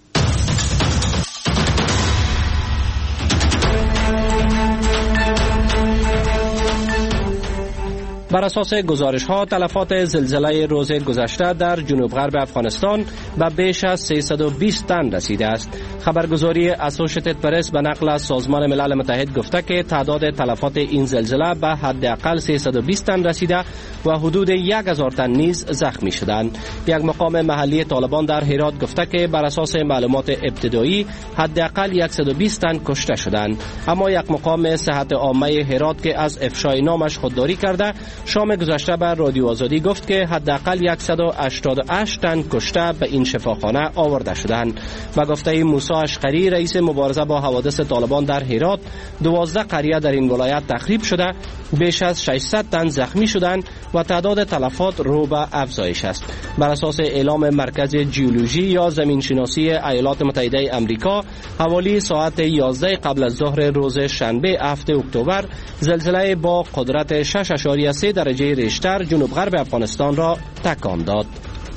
بر اساس گزارش ها تلفات زلزله روز گذشته در جنوب غرب افغانستان به بیش از سیصد و بیست تن رسیده است. خبرگزاری اسوشیتد پرس به نقل از سازمان ملل متحد گفته که تعداد تلفات این زلزله به حداقل سیصد و بیست تن رسیده و حدود یک هزار تن نیز زخمی شدند. یک مقام محلی طالبان در هرات گفته که بر اساس معلومات ابتدایی حداقل صد و بیست تن کشته شدند، اما یک مقام صحت عامه هرات که از افشای نامش خودداری کرده شام گذشته بر رادیو آزادی گفت که حداقل صد و هشتاد و هشت تن کشته به این شفاخانه آورده شدند. و گفته موسی اشقری رئیس مبارزه با حوادث طالبان در هرات، دوازده قریه در این ولایت تخریب شده، بیش از ششصد تن زخمی شدند و تعداد تلفات رو به افزایش است. بر اساس اعلام مرکز جیولوژی یا زمینشناسی ایالات متحده آمریکا، حوالی ساعت یازده قبل از ظهر روز شنبه هفتم اکتبر زلزله با قدرت شش اشاریه سه درجه ریشتر جنوب غرب افغانستان را تکان داد.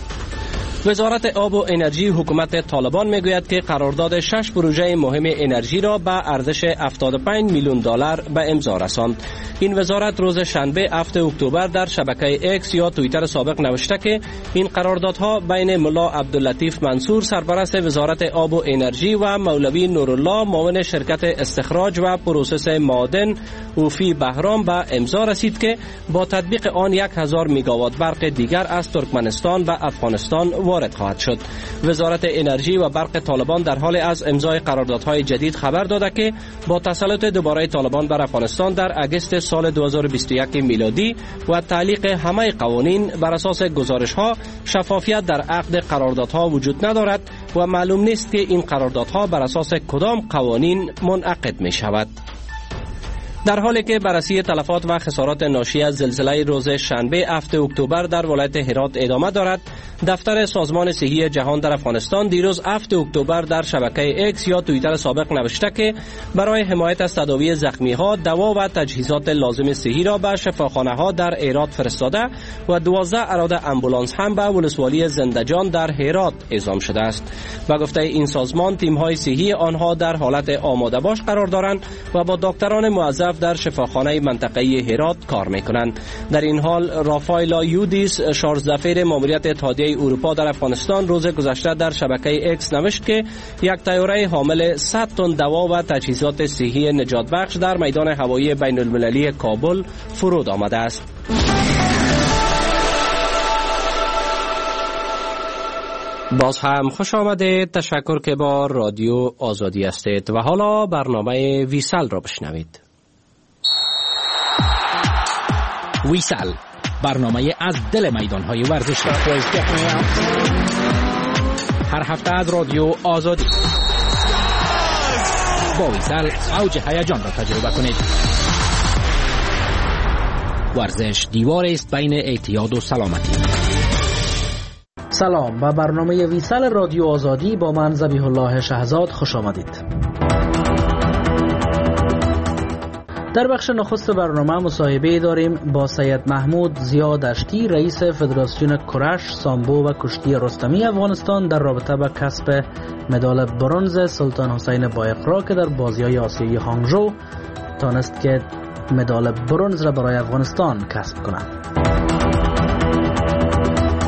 وزارت آب و انرژی حکومت طالبان میگوید که قرارداد شش پروژه مهم انرژی را به ارزش هفتاد و پنج میلیون دلار به امضا رساند. این وزارت روز شنبه هفتم اکتبر در شبکه اکس یا توییتر سابق نوشته که این قراردادها بین ملا عبداللطیف منصور سرپرست وزارت آب و انرژی و مولوی نورالله معاون شرکت استخراج و پروسس معادن اوفی بهرام به امضا رسید که با تطبیق آن یک هزار میگاوات برق دیگر از ترکمنستان به افغانستان وارد خواهد شد. وزارت انرژی و برق طالبان در حال از امضای قراردادهای جدید خبر داده که با تسلط دوباره طالبان بر افغانستان در اگست سال دو هزار و بیست و یک میلادی و تعلیق همه قوانین بر اساس گزارش‌ها شفافیت در عقد قراردادها وجود ندارد و معلوم نیست که این قراردادها بر اساس کدام قوانین منعقد می شود. در حالی که بررسی تلفات و خسارات ناشی از زلزله روز شنبه هفتم اکتبر در ولایت هرات ادامه دارد، دفتر سازمان صحی جهان در افغانستان دیروز هفتم اکتبر در شبکه اکس یا توییتر سابق نوشته که برای حمایت از تداوی زخمی ها دوا و تجهیزات لازم صحی را به شفاخانه ها در هرات فرستاده و دوازده اراده امبولانس هم به ولسوالی زندجان در هرات اعزام شده است. و گفته این سازمان تیم های صحی آنها در حالت آماده باش قرار دارند و با دکتران موظف در شفاخانه منطقه‌ای هرات کار می‌کنند. در این حال رافایلا یودیس شارژدفیر ماموریت اتحادیه اروپا در افغانستان روز گذشته در شبکه اکس نوشت که یک طیاره حامل صد تن دوا و تجهیزات صحی نجات بخش در میدان هوایی بین المللی کابل فرود آمده است. باز هم خوش آمدید. تشکر که با رادیو آزادی هستید و حالا برنامه ویسل را بشنوید. ویسل، برنامه از دل میدان‌های ورزشی، هر هفته از رادیو آزادی. با ویسل اوج هیجان را تجربه کنید. ورزش دیواری است بین اعتیاد و سلامتی. سلام، به برنامه ویسل رادیو آزادی با من ذبیح الله شهزاد خوش آمدید. در بخش نخست برنامه مصاحبه داریم با سید محمود ضیا دشتی، رئیس فدراسیون کرش، سامبو و کشتی رستمی افغانستان، در رابطه با کسب مدال برنز سلطان حسین بایقرا که در بازی‌های آسیایی هانگژو تانست که مدال برنز را برای افغانستان کسب کند.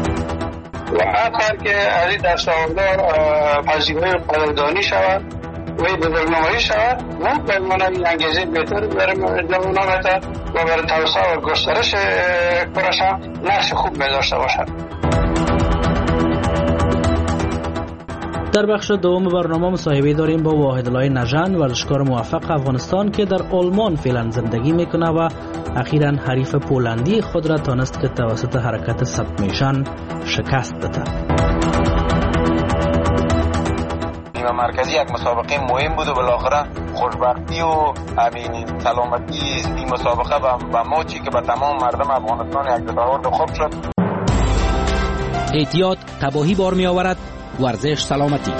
و اگر که از این دستاوردها پذیرای قدردانی شود وی بزرگنمایی شود و پیمانه انگیزه بهتر برای جوانان و برای توسعه و گسترش کرش هم نقش خوب می داشته باشد. در بخش دوم برنامه مصاحبه داریم با واحدالله نژند، ورزشکار موفق افغانستان که در آلمان فعلا زندگی میکنه و اخیراً حریف پولندی خود را تانست که توسط حرکت سبمیشن شکست بده. نیمه مرکزی یک مسابقه مهم بود و بالاخره خوشبختی و همین سلامتی این مسابقه و ماچی که به تمام مردم افغانستان یک دستاورد خوب شد. احتیاط تباهی بار می آورد. ورزش سلامتی.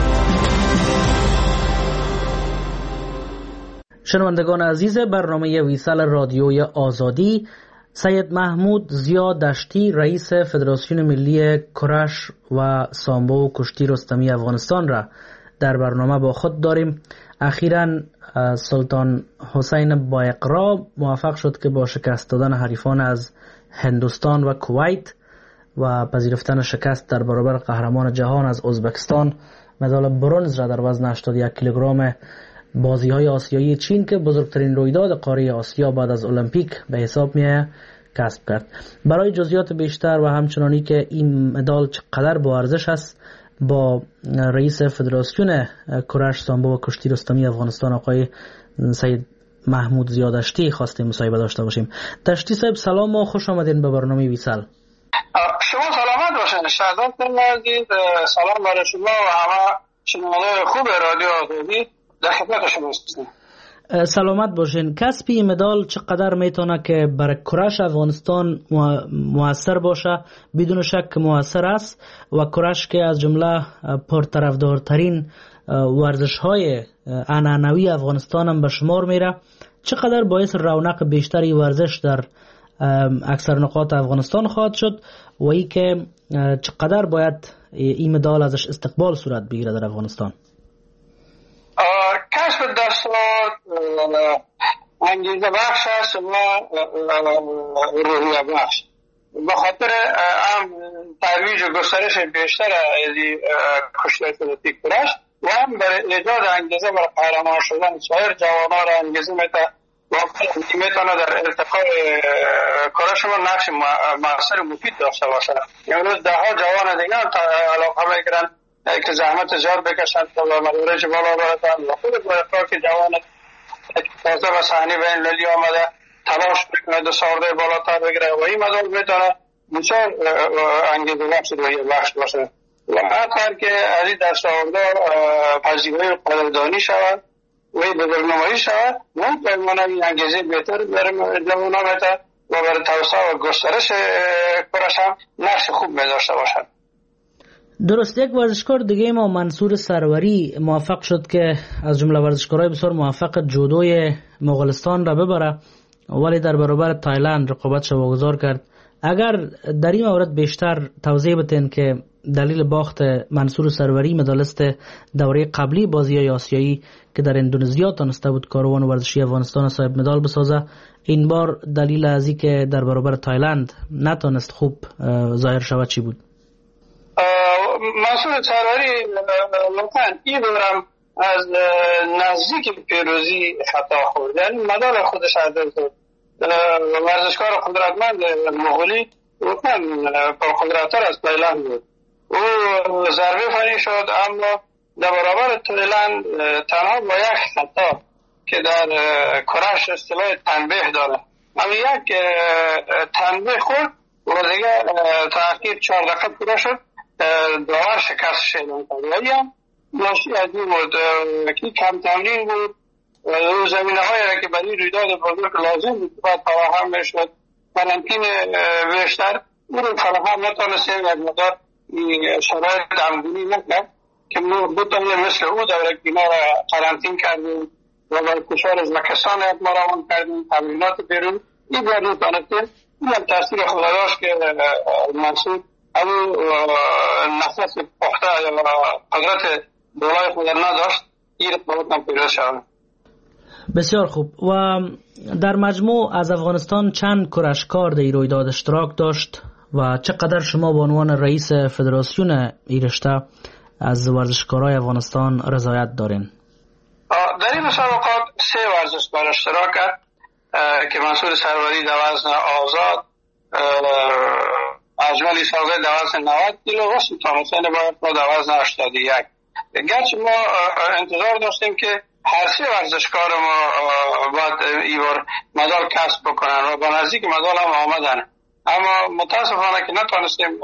شنوندگان عزیز برنامه ویسال رادیوی آزادی، سید محمود ضیا دشتی رئیس فدراسیون ملی کرش و سامبو و کشتی رستمی افغانستان را در برنامه با خود داریم. اخیراً سلطان حسین بایقرا موفق شد که با شکست دادن حریفان از هندوستان و کویت و پذیرفتن شکست در برابر قهرمان جهان از ازبکستان مدال برنز را در وزن هشتاد و یک کیلوگرم بازی‌های آسیایی چین که بزرگترین رویداد قاره آسیا بعد از المپیک به حساب می‌آید کسب کرد. برای جزئیات بیشتر و همچنانی که این مدال چقدر با ارزش است با رئیس فدراسیون کرش سامبو و کشتی رستمی افغانستان آقای سید محمود ضیا دشتی خواستیم مصاحبه داشته باشیم. دشتی صاحب سلام و خوش آمدین به برنامه ویسال. شما سلامت باشین. شهزاد عزیز، سلام برای شما و همه شنوندگان خوب رادیو آزادی، در خدمت شما هستم. سلامت باشین. کسب این مدال چقدر میتونه که برای کرش افغانستان موثر باشه؟ بدون شک موثر است و کرش که از جمله پرطرفدارترین ورزش‌های عنعنوی افغانستان هم به شمار میره، چقدر باعث رونق بیشتری ورزش در اکثر نقاط افغانستان خواهد شد و ای که چقدر باید این مدال ازش استقبال صورت بگیره در افغانستان؟ کسب دستات انگیزه بخش است و روحیه بخش. به خاطر هم ترویج و گسترش بیشتر از کشتی اتلتیک کرش و هم برای ایجاد انگیزه برای قهرمان شدن سایر جوانان را انگیزه میده و میتونه در ارتقاء کرش ما نقش مؤثر مفید داشته باشه. امروز ده ها جوان دیگه علاقه میگیرن که زحمت زیاد بکشن تا به مدارج بالا برسن و خود برای که جوان تازه به صحنه بین المللی آمده تلاش بکنه دستاوردهای بالاتر بگیره و این مدال میتونه بسیار انگیزه بخش روحیه بخش باشه و حتی که از این دستاوردها پذیرایی قدردانی شود و بزرگنمایی شود و پیمانه انگیزه بهتر برای جوانان میتونه و برای توسعه و گسترش کرش هم نقش خوب می داشته باشد. درست. یک ورزشکار دیگه ما منصور سروری موفق شد که از جمله ورزشکارای بسیار موفق جودوی مغولستان را ببره ولی در برابر تایلند رقابتش واگذار کرد. اگر در این مورد بیشتر توضیح بدین که دلیل باخت منصور سروری مدالست دوره قبلی بازی‌های آسیایی که در اندونزیا تانسته بود کاروان ورزشی افغانستان صاحب مدال بسازه، این بار دلیل ازی که در برابر تایلند نتونست خوب ظاهر شود چی بود؟ منصور سروری لطفاً این دورم از نزدیک پیروزی خطا خورد، یعنی مدال خودش عدل کرد. ورزشکار قدرتمند مغولی لطفاً پرقدرت‌تر از تایلند بود. او ضربه فنی شد اما در برابر تایلند تنها با یک خطا که در کرش اصطلاح تنبیه داره اما یک تنبیه خورد و دیگه تاخیر چهار دقیقه پورا شد داور شکست اعلام کرد. ولی هم ناشی از این بود که کم تمرین بود و زمینه هایی که برای رویداد بزرگ لازم بود باید فراهم میشد قرنطینه بیشتر او رو فراهم نتونستیم یک مقدار شرایط دمگونی نکرد که ما بتونیم مثل او دوره اینا را قرنطین کردیم و برای کشور ازبکستان ما روان کردیم تمرینات بیرون این باید نتونستیم. این هم تاثیر خداداشت که منصور او نفس پخته یا قدرت دولای خود نداشت این رقابت هم پیدا شد. بسیار خوب. و در مجموع از افغانستان چند کرشکار در این رویداد اشتراک داشت و چقدر شما به عنوان رئیس فدراسیون این رشته از ورزشکارای افغانستان رضایت دارین؟ در این مسابقات سه ورزشکار اشتراک کرد که منصور سروری در وزن آزاد، اجمل ایساقزی در وزن نود کیلو و سلطان حسین بایقرا در وزن هشتاد و یک. گرچه ما انتظار داشتیم که هر سه ورزشکار ما باید ایوار مدال کسب بکنن و به نزدیک مدال هم آمدن، اما متاسفانه که نتونستیم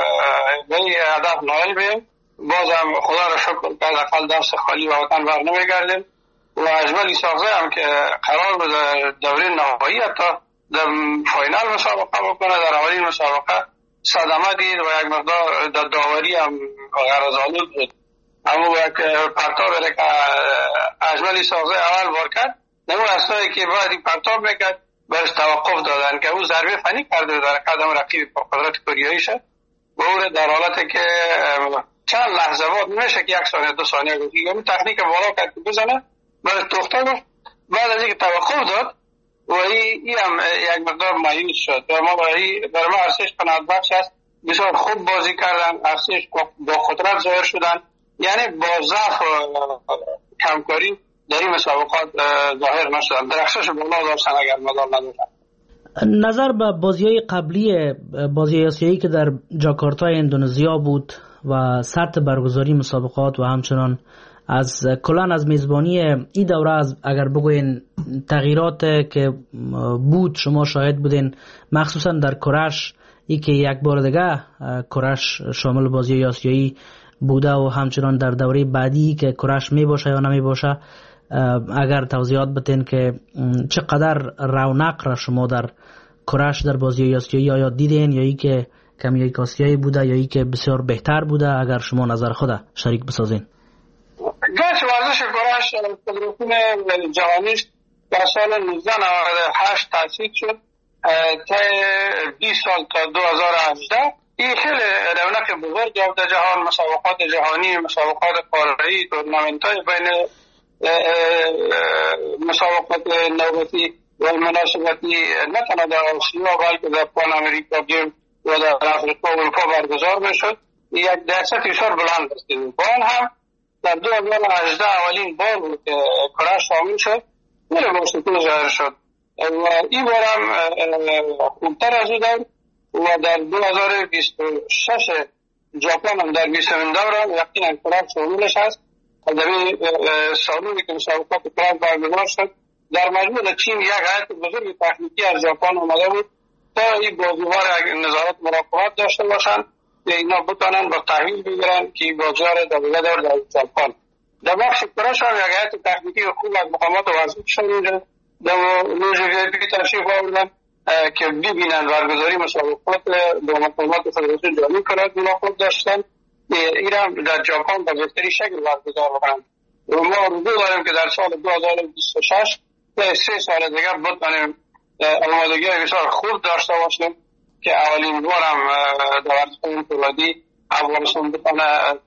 به این هدف نائل بشیم. بازم خدا را شکر که حداقل دست خالی و وطن بر نمیگردیم و اجمل ایساقزی هم که قرار بود در دوره نهایی حتی در فاینال مسابقه بکنه، در اولین مسابقه صدمه دید و یک مقدار در داوری هم غرض‌آلود بود. اما یک پرتاب که اجمل ایساقزی اول بار کرد، نمو اصلایی که باید این پرتاب میکرد برش توقف دادن که او ضربه فنی کرده در قدم رقیب قدرت کوریایی شد و او در حالتی که چند لحظه بعد نمیشه که یک ثانیه دو ثانیه گفت یعنی تکنیک بالا کرد که بزنه برش توخته گفت. بعد از اینکه توقف داد و ای هم یک مقدار مایوس شد و ما برای ما ارسش قناعت بخش است. بسیار خوب بازی کردن، ارسش با قدرت ظاهر شدن، یعنی با ضعف و کمکاری در این مسابقات ظاهر نشدن. درخشش بالا داشتن اگر مدال نداشتن. نظر به بازی‌های قبلی بازی آسیایی که در جاکارتا اندونزیا بود و سطح برگزاری مسابقات و همچنان از کلان از میزبانی این دوره از اگر بگوین تغییرات که بود شما شاهد بودین، مخصوصا در کرش ای که یک بار دیگه کرش شامل بازی آسیایی بوده و همچنان در دوره بعدی که کرش می باشه یا نمی باشه، اگر توضیحات بتین که چقدر رونق را شما در کرش در بازی آسیایی آیا دیدین یا ای که کمی یک آسیایی بوده یا ای که بسیار بهتر بوده، اگر شما نظر خود شریک بسازین. گرچه ورزش کرش فدراسیون جهانی در سال نوزده نود و هشت تأسیس شد تا بیست سال تا دو هزار و هجده، این خیلی رونق بزرگ یافت در جهان. مسابقات جهانی، مسابقات قاره‌ای، تورنمنت‌های بین مسابقات نوبتی و مناسبتی نه تنها در آسیا بلکه در پان امریکا گیم و در افریقا و اروپا برگزار میشد. یک درصد بسیار بلند است. با آن هم در دو هزار و هجده اولین بار بود که کرش شامل شد، خیلی موسیقی ظاهر شد و این بار هم خوبتر از بود و در دو هزار و بیست و شش ژاپن هم در بیستمین دوره یقینا کرش شاملش است. در این سالونی که مسابقات کرش برگزار شد در مجموع چین یک هیئت بزرگ تکنیکی از ژاپن آمده بود تا این بازی‌ها را نظارت مراقبت داشته باشند که اینا بتونن با تحویل بگیرن که بازی‌ها را دوباره دار در ژاپن. در بخش کرش هم یک هیئت تکنیکی خوب از مقامات ورزشی شده در لوژی پی تشریف آوردن که ببینن برگزاری مسابقات با مقامات فدراسیون جهانی کرج ملاقات داشتن. این هم در ژاپن به بهترین شکل برگزار بکنن و ما آرزو داریم که در سال دو هزار و بیست و شش تا سه سال دیگر بتونیم آمادگی بسیار خوب داشته باشیم که اولین بار هم در ورزش فولادی افغانستان بتونه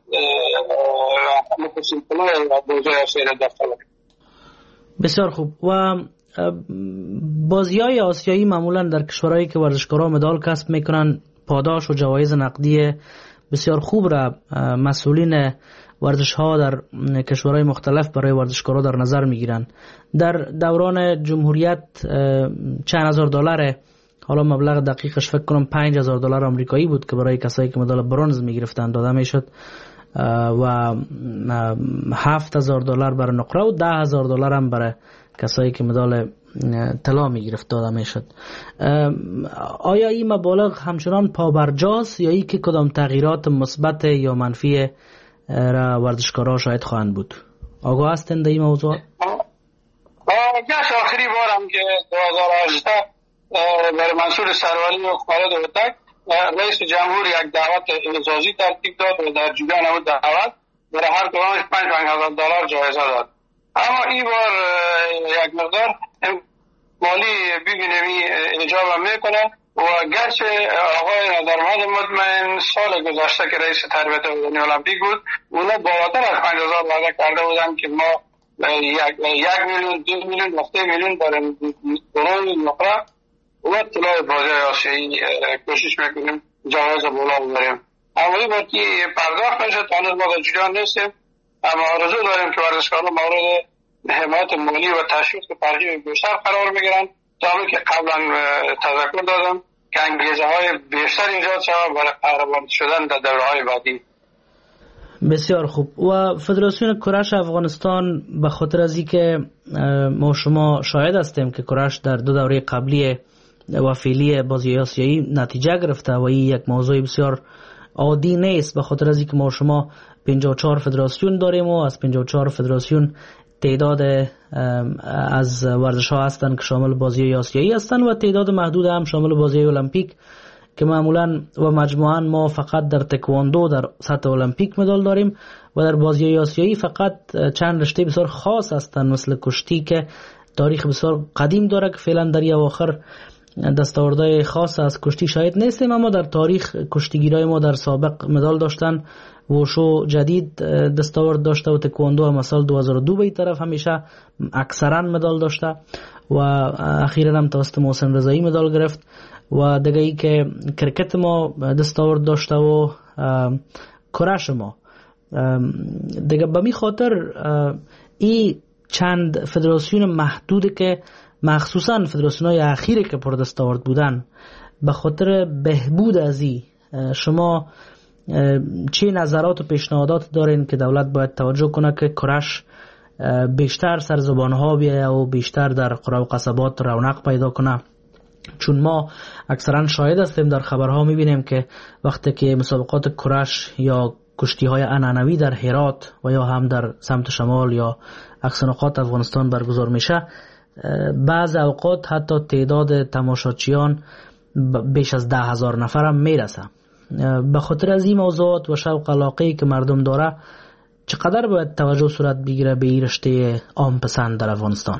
مقصود کنه و بازی آسیایی را داشته باشه. بسیار خوب. و بازی‌های آسیایی معمولا در کشورهایی که ورزشکارا مدال کسب میکنن پاداش و جوایز نقدی بسیار خوب را مسئولین ورزش‌ها در کشورهای مختلف برای ورزشکارا در نظر میگیرن. در دوران جمهوریت چند هزار دلار، حالا مبلغ دقیقش فکر کنم پنج هزار دلار آمریکایی بود که برای کسایی که مدال برنز میگرفتن داده میشد و هفت هزار دلار برای نقره و ده هزار دلار هم برای کسایی که مدال طلا میگرفت داده میشد. آیا این مبالغ همچنان پابرجاست یا ای که کدام تغییرات مثبت یا منفی را ورزشکارا شاید خواهند بود؟ آگاه هستند این موضوع؟ گرچه آخری بارم که دو هزار و هجده برای منصور سروری و خالد هوتک رئیس جمهور یک دعوت اعزازی ترتیب داد و در جریان اون دعوت برای هر کدامش پنج پنج هزار دلار جایزه داد. اما این بار یک مقدار مالی ببینیم اجابه میکنه و گرچه آقای نظرمند مطمئن سال گذشته که رئیس تربیت بدنی المپیک بود اونا بالاتر از پنج هزار وعده کرده بودن که ما یک, یک میلیون دو میلیون و سه میلیون برای برای نقره و طلای بازی آسیایی کوشش میکنیم جواز بالا ببریم. اما این بار که پرداخت نشد هنوز ما در جریان نیستیم، اما آرزو داریم که ورزشکاران مورد حمایت مالی و تشویق ترغیب بیشتر قرار میگیرن تا همون که قبلا تذکر دادم که انگیزه های بیشتر ایجاد شود برای قهرمان شدن در دوره های بعدی. بسیار خوب. و فدراسیون کرش افغانستان به خاطر از اینکه ما شما شاهد هستیم که کرش در دو دوره قبلی و فعلی بازی آسیایی نتیجه گرفته و این یک موضوع بسیار عادی نیست، به خاطر از اینکه ما شما پنجاه و چهار فدراسیون داریم و از پنجاه و چهار فدراسیون تعداد از ورزش ها هستند که شامل بازی آسیایی هستند و تعداد محدود هم شامل بازی المپیک که معمولا و مجموعاً ما فقط در تکواندو در سطح المپیک مدال داریم و در بازی آسیایی فقط چند رشته بسیار خاص هستند مثل کشتی که تاریخ بسیار قدیم داره که فعلا در این اواخر دستاوردهای خاص از کشتی شاید نیستیم، اما در تاریخ کشتیگیرای ما در سابق مدال داشتن. وشو جدید دستاورد داشته و تکواندو هم سال دو هزار و دو به این طرف همیشه اکثرا مدال داشته و اخیرا هم توسط محسن رضایی مدال گرفت و دیگه ای که کرکت ما دستاورد داشته و کرش ما دیگه. به می خاطر این چند فدراسیون محدود که مخصوصا فدراسیون های اخیری که پر دستاورد بودن، به خاطر بهبود از این شما چه نظرات و پیشنهادات دارین که دولت باید توجه کنه که کرش بیشتر سر زبان ها بیایه و بیشتر در قرى و قصبات رونق پیدا کنه؟ چون ما اکثرا شاهد هستیم در خبرها میبینیم که وقتی که مسابقات کرش یا کشتی های عنعنوی در هرات و یا هم در سمت شمال یا اقصی نقاط افغانستان برگزار میشه، بعض اوقات حتی تعداد تماشاچیان بیش از ده هزار نفر هم میرسه. به خاطر از این موضوعات و شوق علاقه‌ای که مردم داره چقدر باید توجه صورت بگیره به این رشته عام پسند در افغانستان؟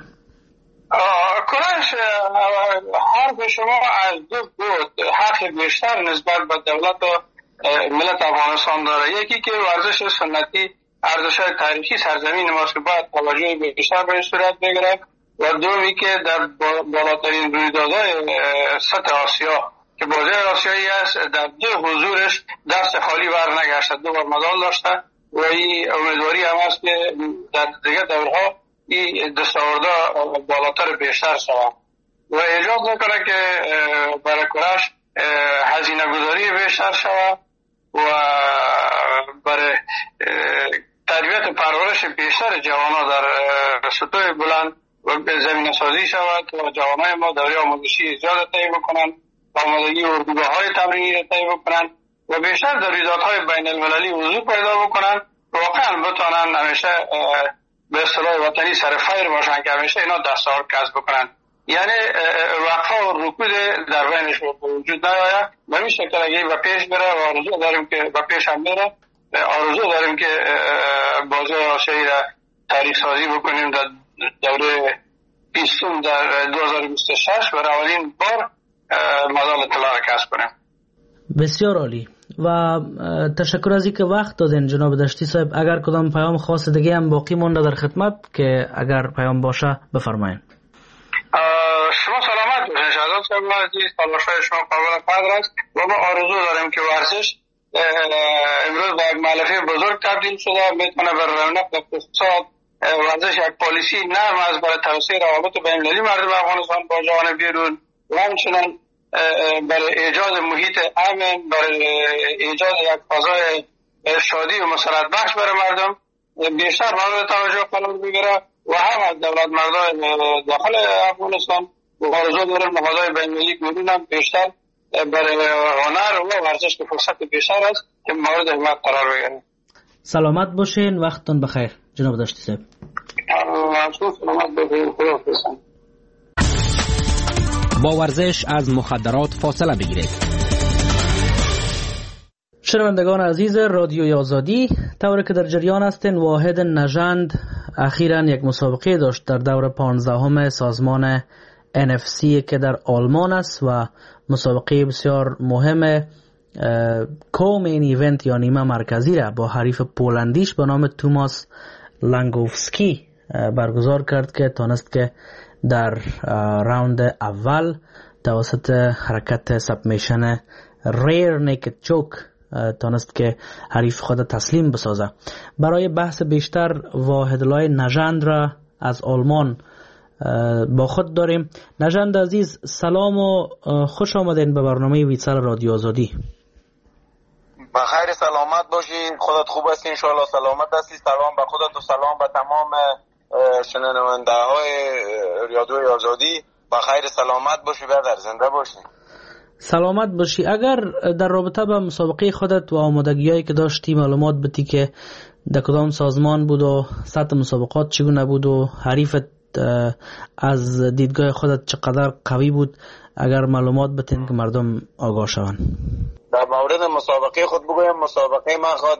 کرش حرف شما از دو بود حق بیشتر نسبت به دولت و ملت افغانستان داره. یکی که ورزش سنتی ارزش‌های تاریخی سرزمین ماست که باید توجه بیشتر به صورت بگیره و دومی که در بالاترین رویدادهای سطح آسیا که بازی آسیایی است در دو حضورش دست خالی بر نگشته، دو بار مدال داشته و این امیدواری هم است که در دیگه دورها این دستاوردها بالاتر بیشتر شود و ایجاد میکنه که برای کرش هزینه گذاری بیشتر شود و برای تربیت پرورش بیشتر جوانان در سطوح بلند و زمینه سازی شود و جوانای ما دوره آموزشی ایجاد طی بکنن و آمادگی اردوگاه های تمرینی را طی بکنن و بیشتر در رویدادهای بین المللی حضور پیدا بکنن، واقعا بتونن همیشه به اصطلاح وطنی سر فیر باشن که همیشه اینا دستاورد کسب بکنن. یعنی وقفه و رکود در بینش وجود نیاید. به این شکل اگه به پیش بره و آرزو داریم که به پیش هم بره، آرزو داریم که بازی آسیایی را تاریخ سازی بکنیم در دوره بیستم در دو هزار و بیست و شش برای اولین بار مدال طلا را کسب کنیم. بسیار عالی و تشکر از اینکه وقت دادین جناب دشتی صاحب. اگر کدام پیام خاص دیگه هم باقی مونده در خدمت که اگر پیام باشه بفرمایید. شما سلامت باشین شهزاد صاحب عزیز، تلاش‌های شما قابل قدر است و ما آرزو داریم که ورزش امروز به یک مؤلفه بزرگ تبدیل شده، میتونه بر رونق اقتصاد ورزش یک پالیسی نرم از برای توسعه روابط بین‌المللی مردم افغانستان با جهان بیرون و همچنین برای ایجاد محیط امن، برای ایجاد یک فضای شادی و مسرت بخش برای مردم بیشتر مورد توجه قرار بگیره و هم از دولت مردان داخل افغانستان و آرزو دارم نهادهای بین‌المللی بیرون هم بیشتر برای هنر و ورزش که فرصت بیشتر است که مورد حمایت قرار بگیره. سلامت باشین، وقتتون بخیر جناب دشتی صاحب. سلامت باشین، خدا حافظ. با ورزش از مخدرات فاصله بگیرید. شنوندگان عزیز رادیوی آزادی، طوری که در جریان هستین واحد نژند اخیراً یک مسابقه داشت در دور پانزدهم سازمان ان اف سی که در آلمان است و مسابقه بسیار مهم کومین ایونت یا نیمه مرکزی را با حریف پولندیش به نام توماس لنگوفسکی برگزار کرد که تانست که در راوند اول توسط حرکت سبمیشن ریر نیکد چوک تانست که حریف خود تسلیم بسازه. برای بحث بیشتر واحدلای نژند را از آلمان با خود داریم. نژند عزیز سلام و خوش آمدین به برنامه ویتسر رادیو آزادی. بخیر سلامت باشی، خودت خوب هستی انشاءالله سلامت هستی. سلام به خودت و سلام به تمام شنونده های رادیو آزادی. بخیر سلامت باشی برادر، زنده باشی. سلامت باشی. اگر در رابطه با مسابقه خودت و آمادگی‌هایی که داشتی معلومات بدی که در کدام سازمان بود و سطح مسابقات چگونه بود و حریفت از دیدگاه خودت چقدر قوی بود، اگر معلومات بتین که مردم آگاه شوند. در مورد مسابقه خود بگویم، مسابقه من خود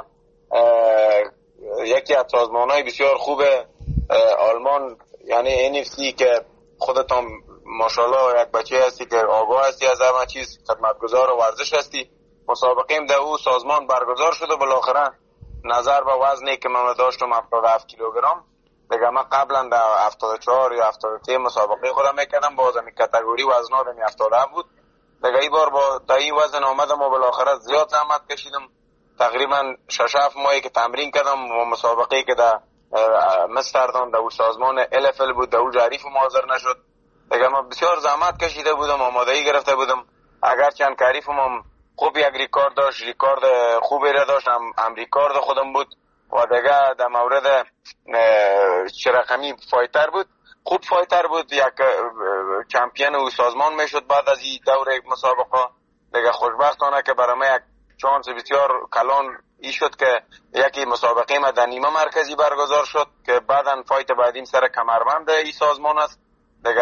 یکی از سازمان‌های بسیار خوب آلمان یعنی ان اف سی که خودتان ماشاءالله یک بچه هستی که آگاه هستی از همه چیز، خدمتگزار ورزش هستی. مسابقه در او سازمان برگزار شده. بالاخره نظر به وزنی که من داشتم هفتاد و هفت کیلوگرم، دیگه من قبلا در هفتاد و چهار یا هفتاد و سه مسابقه خودم میکردم، باز می کاتگوری وزنا در هفتاد و هفت بود. دیگه این بار با تا این وزن آمدم و بالاخره زیاد زحمت کشیدم. تقریبا شش هفت ماهی که تمرین کردم و مسابقه که در مستردان در سازمان ال اف ال بود، در او حریف حاضر نشد. دیگه من بسیار زحمت کشیده بودم، آمادگی گرفته بودم. اگر چند که حریفم هم خوب یک ریکارد داشت، ریکارد خوبی را داشت، هم, هم ریکارد خودم بود و دیگه در مورد چه رقمی فایتر بود، خوب فایتر بود، یک چمپیون او سازمان میشد بعد از این دوره مسابقه. دیگه خوشبختانه که برای من یک چانس بسیار کلان ای شد که یکی مسابقه ما در نیمه مرکزی برگزار شد که بعداً فایت بعدیم سر کمربند ای سازمان است. دیگه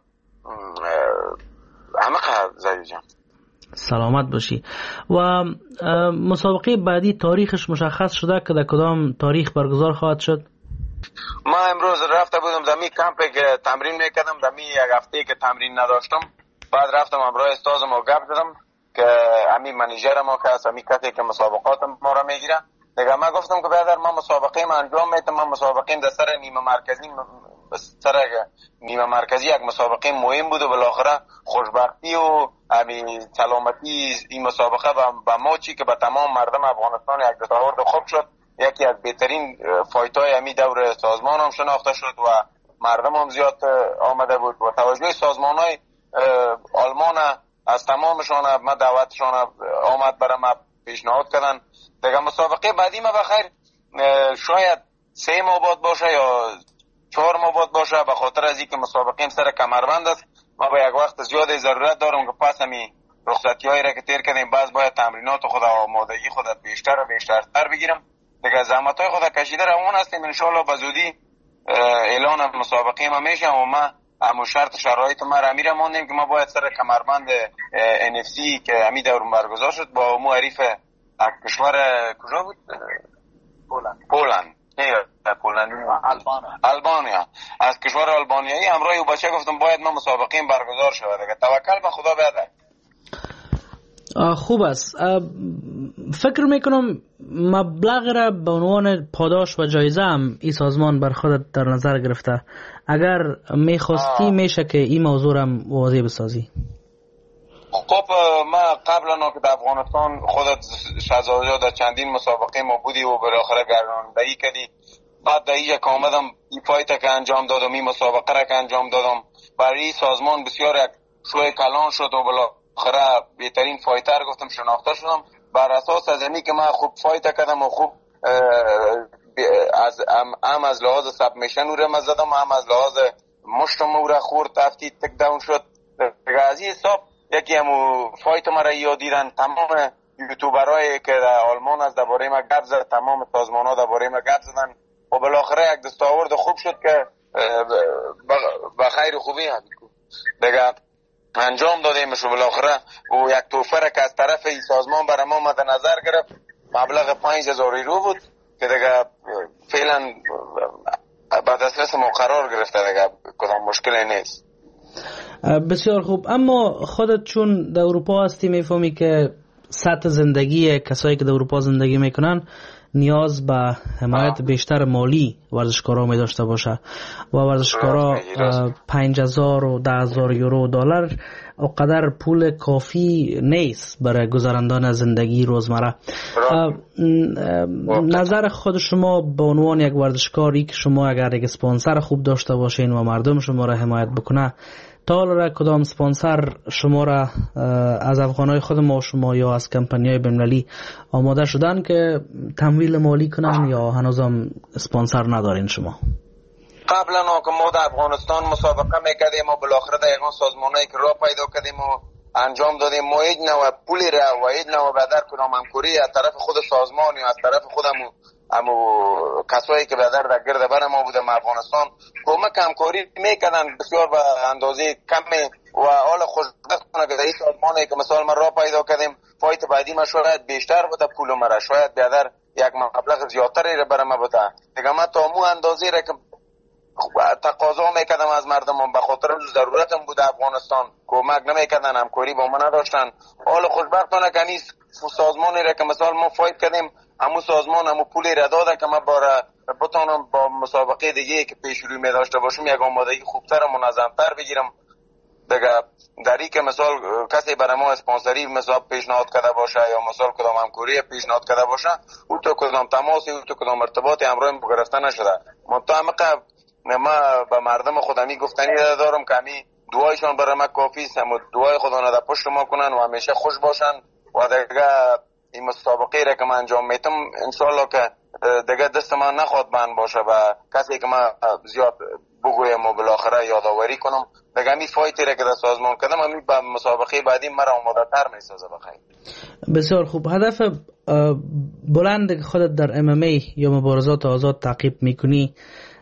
همه قدر زیاد جان سلامت باشی. و مسابقه بعدی تاریخش مشخص شده که در کدام تاریخ برگزار خواهد شد؟ ما امروز رفته بودم در می کمپی که تمرین میکردم، در می یک هفته که تمرین نداشتم، بعد رفتم همراه استادم و گپ زدم که امی منیجر ما که هست، امی کسی که مسابقات ما را میگیره. دیگه من گفتم که برادر من مسابقه ما انجام میدم، من مسابقه در سر نیمه مرکزی سر نیمه مرکزی یک مسابقه مهم بود و بالاخره خوشبختی و همین سلامتی این مسابقه به ما چی که به تمام مردم افغانستان یک دستاورد خوب شد. یکی از بهترین فایت‌های همین دور سازمان هم شناخته شد و مردم هم زیاد آمده بود و توجه سازمان‌های آلمان از تمامشان ما دعوتشان آمد برای ما پیشنهاد کردن. دیگه مسابقه بعدی ما بخیر شاید سه ماه بعد باشه یا چهار ماه بعد باشه، به خاطر از اینکه مسابقه سر کمربند است. ما به یک وقت زیاد ضرورت دارم که پس همی رخصتی‌هایی را که تیر کردیم باز باید تمرینات خود آمادگی خود بیشتر و بیشتر بگیرم. دیگه زحمت‌های خود کشیده روان هستیم، ان شاءالله به زودی اعلان مسابقه ما میشه و ما همون شرط شرایط ما را میره ماندیم که ما باید سر کمربند ان اف سی که همین دور برگزار شد با مو حریف کشور کجا بود؟ پولند. پولند. نه پولند. آلبانیا. آلبانیا. از کشور آلبانیایی همراه او بچه گفتم باید ما مسابقه برگزار شود. دیگه توکل به خدا بده. خوب است. فکر میکنم مبلغ را به عنوان پاداش و جایزه هم این سازمان بر خودت در نظر گرفته. اگر میخواستی میشه که این موضوع را واضح بسازی. خب ما قبلا که در افغانستان خودت شهزاده در چندین مسابقه ما بودی و بالاخره گرداندهی کردی. بعد در اینجا که آمدم این فایت که انجام دادم، این مسابقه را که انجام دادم، برای سازمان بسیار یک شوی کلان شد و بالاخره بهترین فایتر گفتم شناخته شدم. بر اساس از اینی که من خوب فایت کردم و خوب از هم از لحاظ سبمیشن او را مزدم، هم از لحاظ مشتم او را خورد تفتی تک داون شد. از این حساب یکی همو فایت ما را یادیدن. تمام یوتیوبرایی که در آلمان از درباره ما گپ زد، تمام سازمان ها درباره ما گپ زدن و بالاخره یک دستاورد خوب شد که به خیر خوبی هم دیگه انجام دادیمش و بالاخره و یک توفه را که از طرف این سازمان برای ما مد نظر گرفت مبلغ پنج هزار یورو بود که دیگه فعلا به دسترس ما قرار گرفته، دیگه کدام مشکلی نیست. بسیار خوب. اما خودت چون در اروپا هستی میفهمی که سطح زندگی کسایی که در اروپا زندگی میکنن نیاز به حمایت بیشتر مالی ورزشکارا می داشته باشه و ورزشکارا پنج هزار و ده هزار یورو دلار اقدر پول کافی نیست برای گذراندن زندگی روزمره. نظر خود شما به عنوان یک ورزشکاری که شما اگر یک اسپانسر خوب داشته باشین و مردم شما را حمایت بکنه، تا حالا کدام اسپانسر شما را از افغانای خود ما شما یا از کمپانی‌های بین‌المللی آماده شدن که تمویل مالی کنن یا هنوزم اسپانسر ندارین شما؟ قبلا که ما در افغانستان مسابقه میکردیم و بالاخره در یگان سازمانایی که راه پیدا کردیم و انجام دادیم، ما هیچ نوع پولی را و هیچ نوع بدر کدام همکاری از طرف خود سازمان یا از طرف خودم امو کسایی که بدر در گرد بر ما بودم افغانستان کمک همکاری میکردن بسیار به اندازه کمی و حال خوشبختانه که در این سازمانی که مثال ما راه پیدا کردیم فایت بعدی ما شاید بیشتر بوده، پول مرا شاید بدر یک مبلغ زیادتری را بر ما بوده دیگه. ما تا مو اندازه را که تقاضا میکردم از مردم به خاطر ضرورتم بوده افغانستان کمک نمیکردن، همکاری با ما نداشتن. حال خوشبختانه که نیست سازمانی را که مثال ما فایت کردیم همون سازمان همون پولی را داده که من باره بتانم با مسابقه دیگه که پیش روی می داشته باشم یک آمادگی خوبتر و منظمتر بگیرم دیگه. در این که مثال کسی برای ما اسپانسری مثلا پیشنهاد کرده باشه یا مثال کدام همکاری پیشنهاد کرده باشه او تو کدام تماسی او تو کدام ارتباطی همراه گرفته نشده. منطقه ما به مردم خودمی گفتنی دارم که همی دعایشان برای ما کافی است، هم دعای خدا را در پشت ما کنن و همیشه خوش باشن و دیگه این مسابقه را که من انجام میتم انشالله که دیگه دست من نخواد بند باشه و کسی که من زیاد بگویم و بالاخره یادآوری کنم دیگه همی فایتی را که در سازمان کردم همی به مسابقه بعدی مرا آماده تر میسازه. بخیر بسیار خوب. هدف بلند که خودت در ام ام ای یا مبارزات آزاد تعقیب میکنی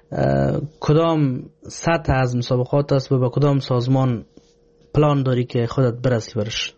کدام سطح از مسابقات است و با کدام سازمان پلان داری که خودت برسی برش؟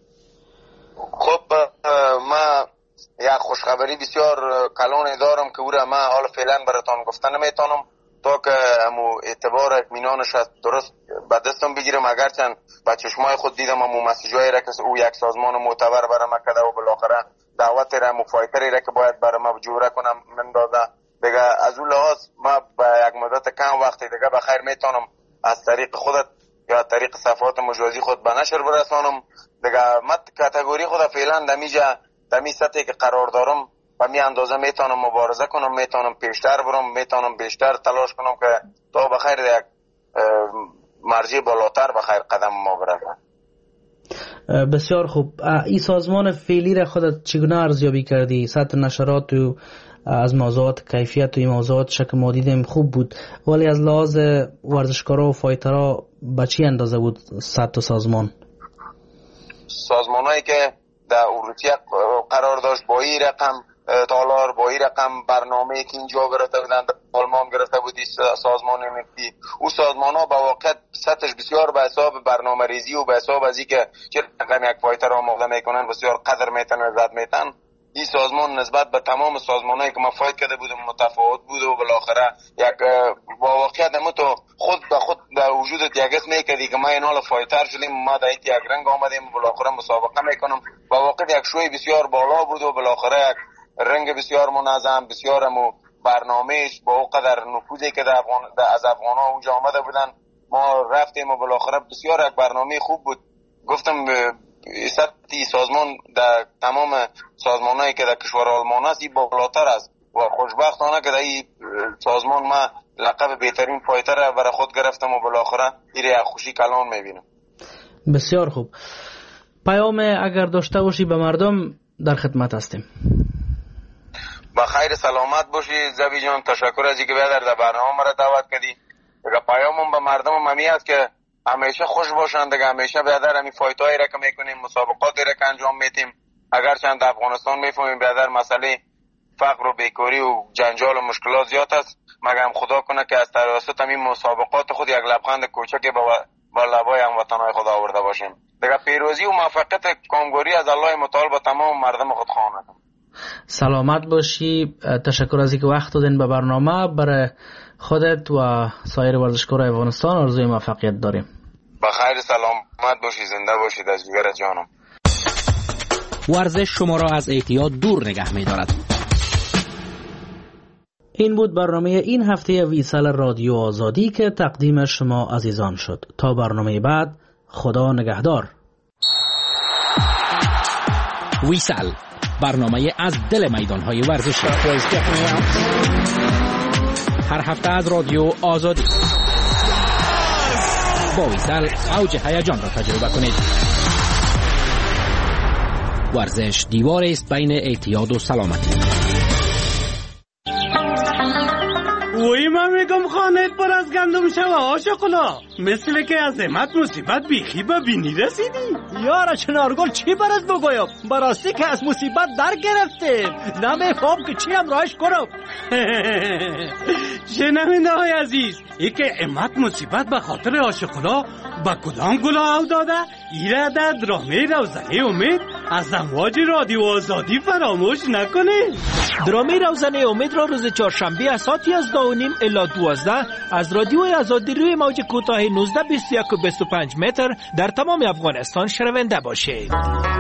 خب ما یک خوشخبری بسیار کلان دارم که او را ما حال فعلا براتان گفتن نمیتونم تا که همو اعتبار اطمینانش درست به دستم بگیرم. اگرچند با چشمای خود دیدم همو مسیجایی را که او یک سازمان معتبر برای ما کرده و بالاخره دعوت را مفایتری را که باید برای ما جوره کنم من داده دیگه. از اون لحاظ ما با یک مدت کم وقتی دیگه بخیر میتونم از طریق خودت یا طریق صفحات مجازی خود به نشر برسانم دیگه. ما کاتگوری خود فعلا دمیجا دمی سطحی که قرار دارم و می اندازه میتونم مبارزه کنم، میتونم پیشتر برم، میتونم بیشتر تلاش کنم که تا بخیر یک مرجع بالاتر بخیر قدم ما برسم. بسیار خوب. این سازمان فعلی را خودت چگونه ارزیابی کردی؟ سطح نشرات و از موضوعات کیفیت و این موضوعات شک ما دیدیم خوب بود، ولی از لحاظ ورزشکارا و فایترها به چی اندازه بود سطح سازمان؟ سازمان هایی که در اروپا قرار داشت با این رقم تالار با این رقم برنامه که اینجا گرفته بودن در آلمان گرفته بودی سازمان نفتی، او سازمان ها با واقع سطحش بسیار به حساب برنامه ریزی و به حساب از اینکه چه رقم یک فایتر آماده میکنن بسیار قدر میتن و عزت میتن. این سازمان نسبت به تمام سازمانایی که ما فایت کرده بودم متفاوت بود و بالاخره یک با واقعیت همون تو خود به خود در وجودت یک اسم میکردی که ما این حال فایتر شدیم، ما در یک رنگ آمدیم و بالاخره مسابقه میکنم. با واقعیت یک شوی بسیار بالا بود و بالاخره یک رنگ بسیار منظم بسیار همون برنامهش با اونقدر نفوذی که در افغان از افغان‌ها اونجا آمده بودن ما رفتیم و بالاخره بسیار یک برنامه خوب بود. گفتم سطحی سازمان در تمام سازمانایی که در کشور آلمان است این بالاتر است و خوشبختانه که در این سازمان ما لقب بهترین فایتر را برای خود گرفتم و بالاخره این را خوشی کلان میبینم. بسیار خوب. پیام اگر داشته باشی به مردم در خدمت هستیم. با خیر سلامت باشی زبی جان، تشکر از اینکه بیادر در برنامه مرا دعوت کردی. دیگه پیامم به مردم ممی است که همیشه خوش باشند دیگه، همیشه بیادر همین فایت هایی را که میکنیم مسابقاتی را که انجام میتیم اگر چند افغانستان میفهمیم بیادر مسئله فقر و بیکاری و جنجال و مشکلات زیاد است، مگر خدا کنه که از توسط همین مسابقات خود یک لبخند کوچک با با لبای هموطنهای خود آورده باشیم. دیگه پیروزی و موفقیت کامگوری از الله متعال با تمام مردم خود خواهد. سلامت باشی. تشکر از اینکه وقت دادین به برنامه. برای خودت و سایر ورزشکاران افغانستان آرزوی موفقیت داریم. با خیر سلامت باشی، زنده باشید از جگر جانم. ورزش شما را از اعتیاد دور نگه می دارد. این بود برنامه این هفته ویسال رادیو آزادی که تقدیم شما عزیزان شد. تا برنامه بعد، خدا نگهدار. ویسال، برنامه از دل میدانهای ورزشی، هر هفته از رادیو آزادی. با ویسال اوج هیجان را تجربه کنید. ورزش دیوار است بین اعتیاد و سلامتی. وی من میگم خانه پر از گندم شوه آشقلا، مثل که از امت مصیبت بیخی به بینی رسیدی. یارا چنارگل چی برز بگویم؟ براستی که از مصیبت در گرفته، نمیفهم که چی هم راش کنم. شنمینده های عزیز، ای که امت مصیبت به خاطر آشقلا با کدام گلا او داده؟ ایره در درامه روزنه امید از امواج رادیو آزادی فراموش نکنه. درامه روزنه امید را روز چهارشنبه از ساعت یازده و نیم الی دوازده از رادیو آزادی روی موج کوتاه نوزده بیست و یک و بیست و پنج متر در تمام افغانستان شنونده باشید.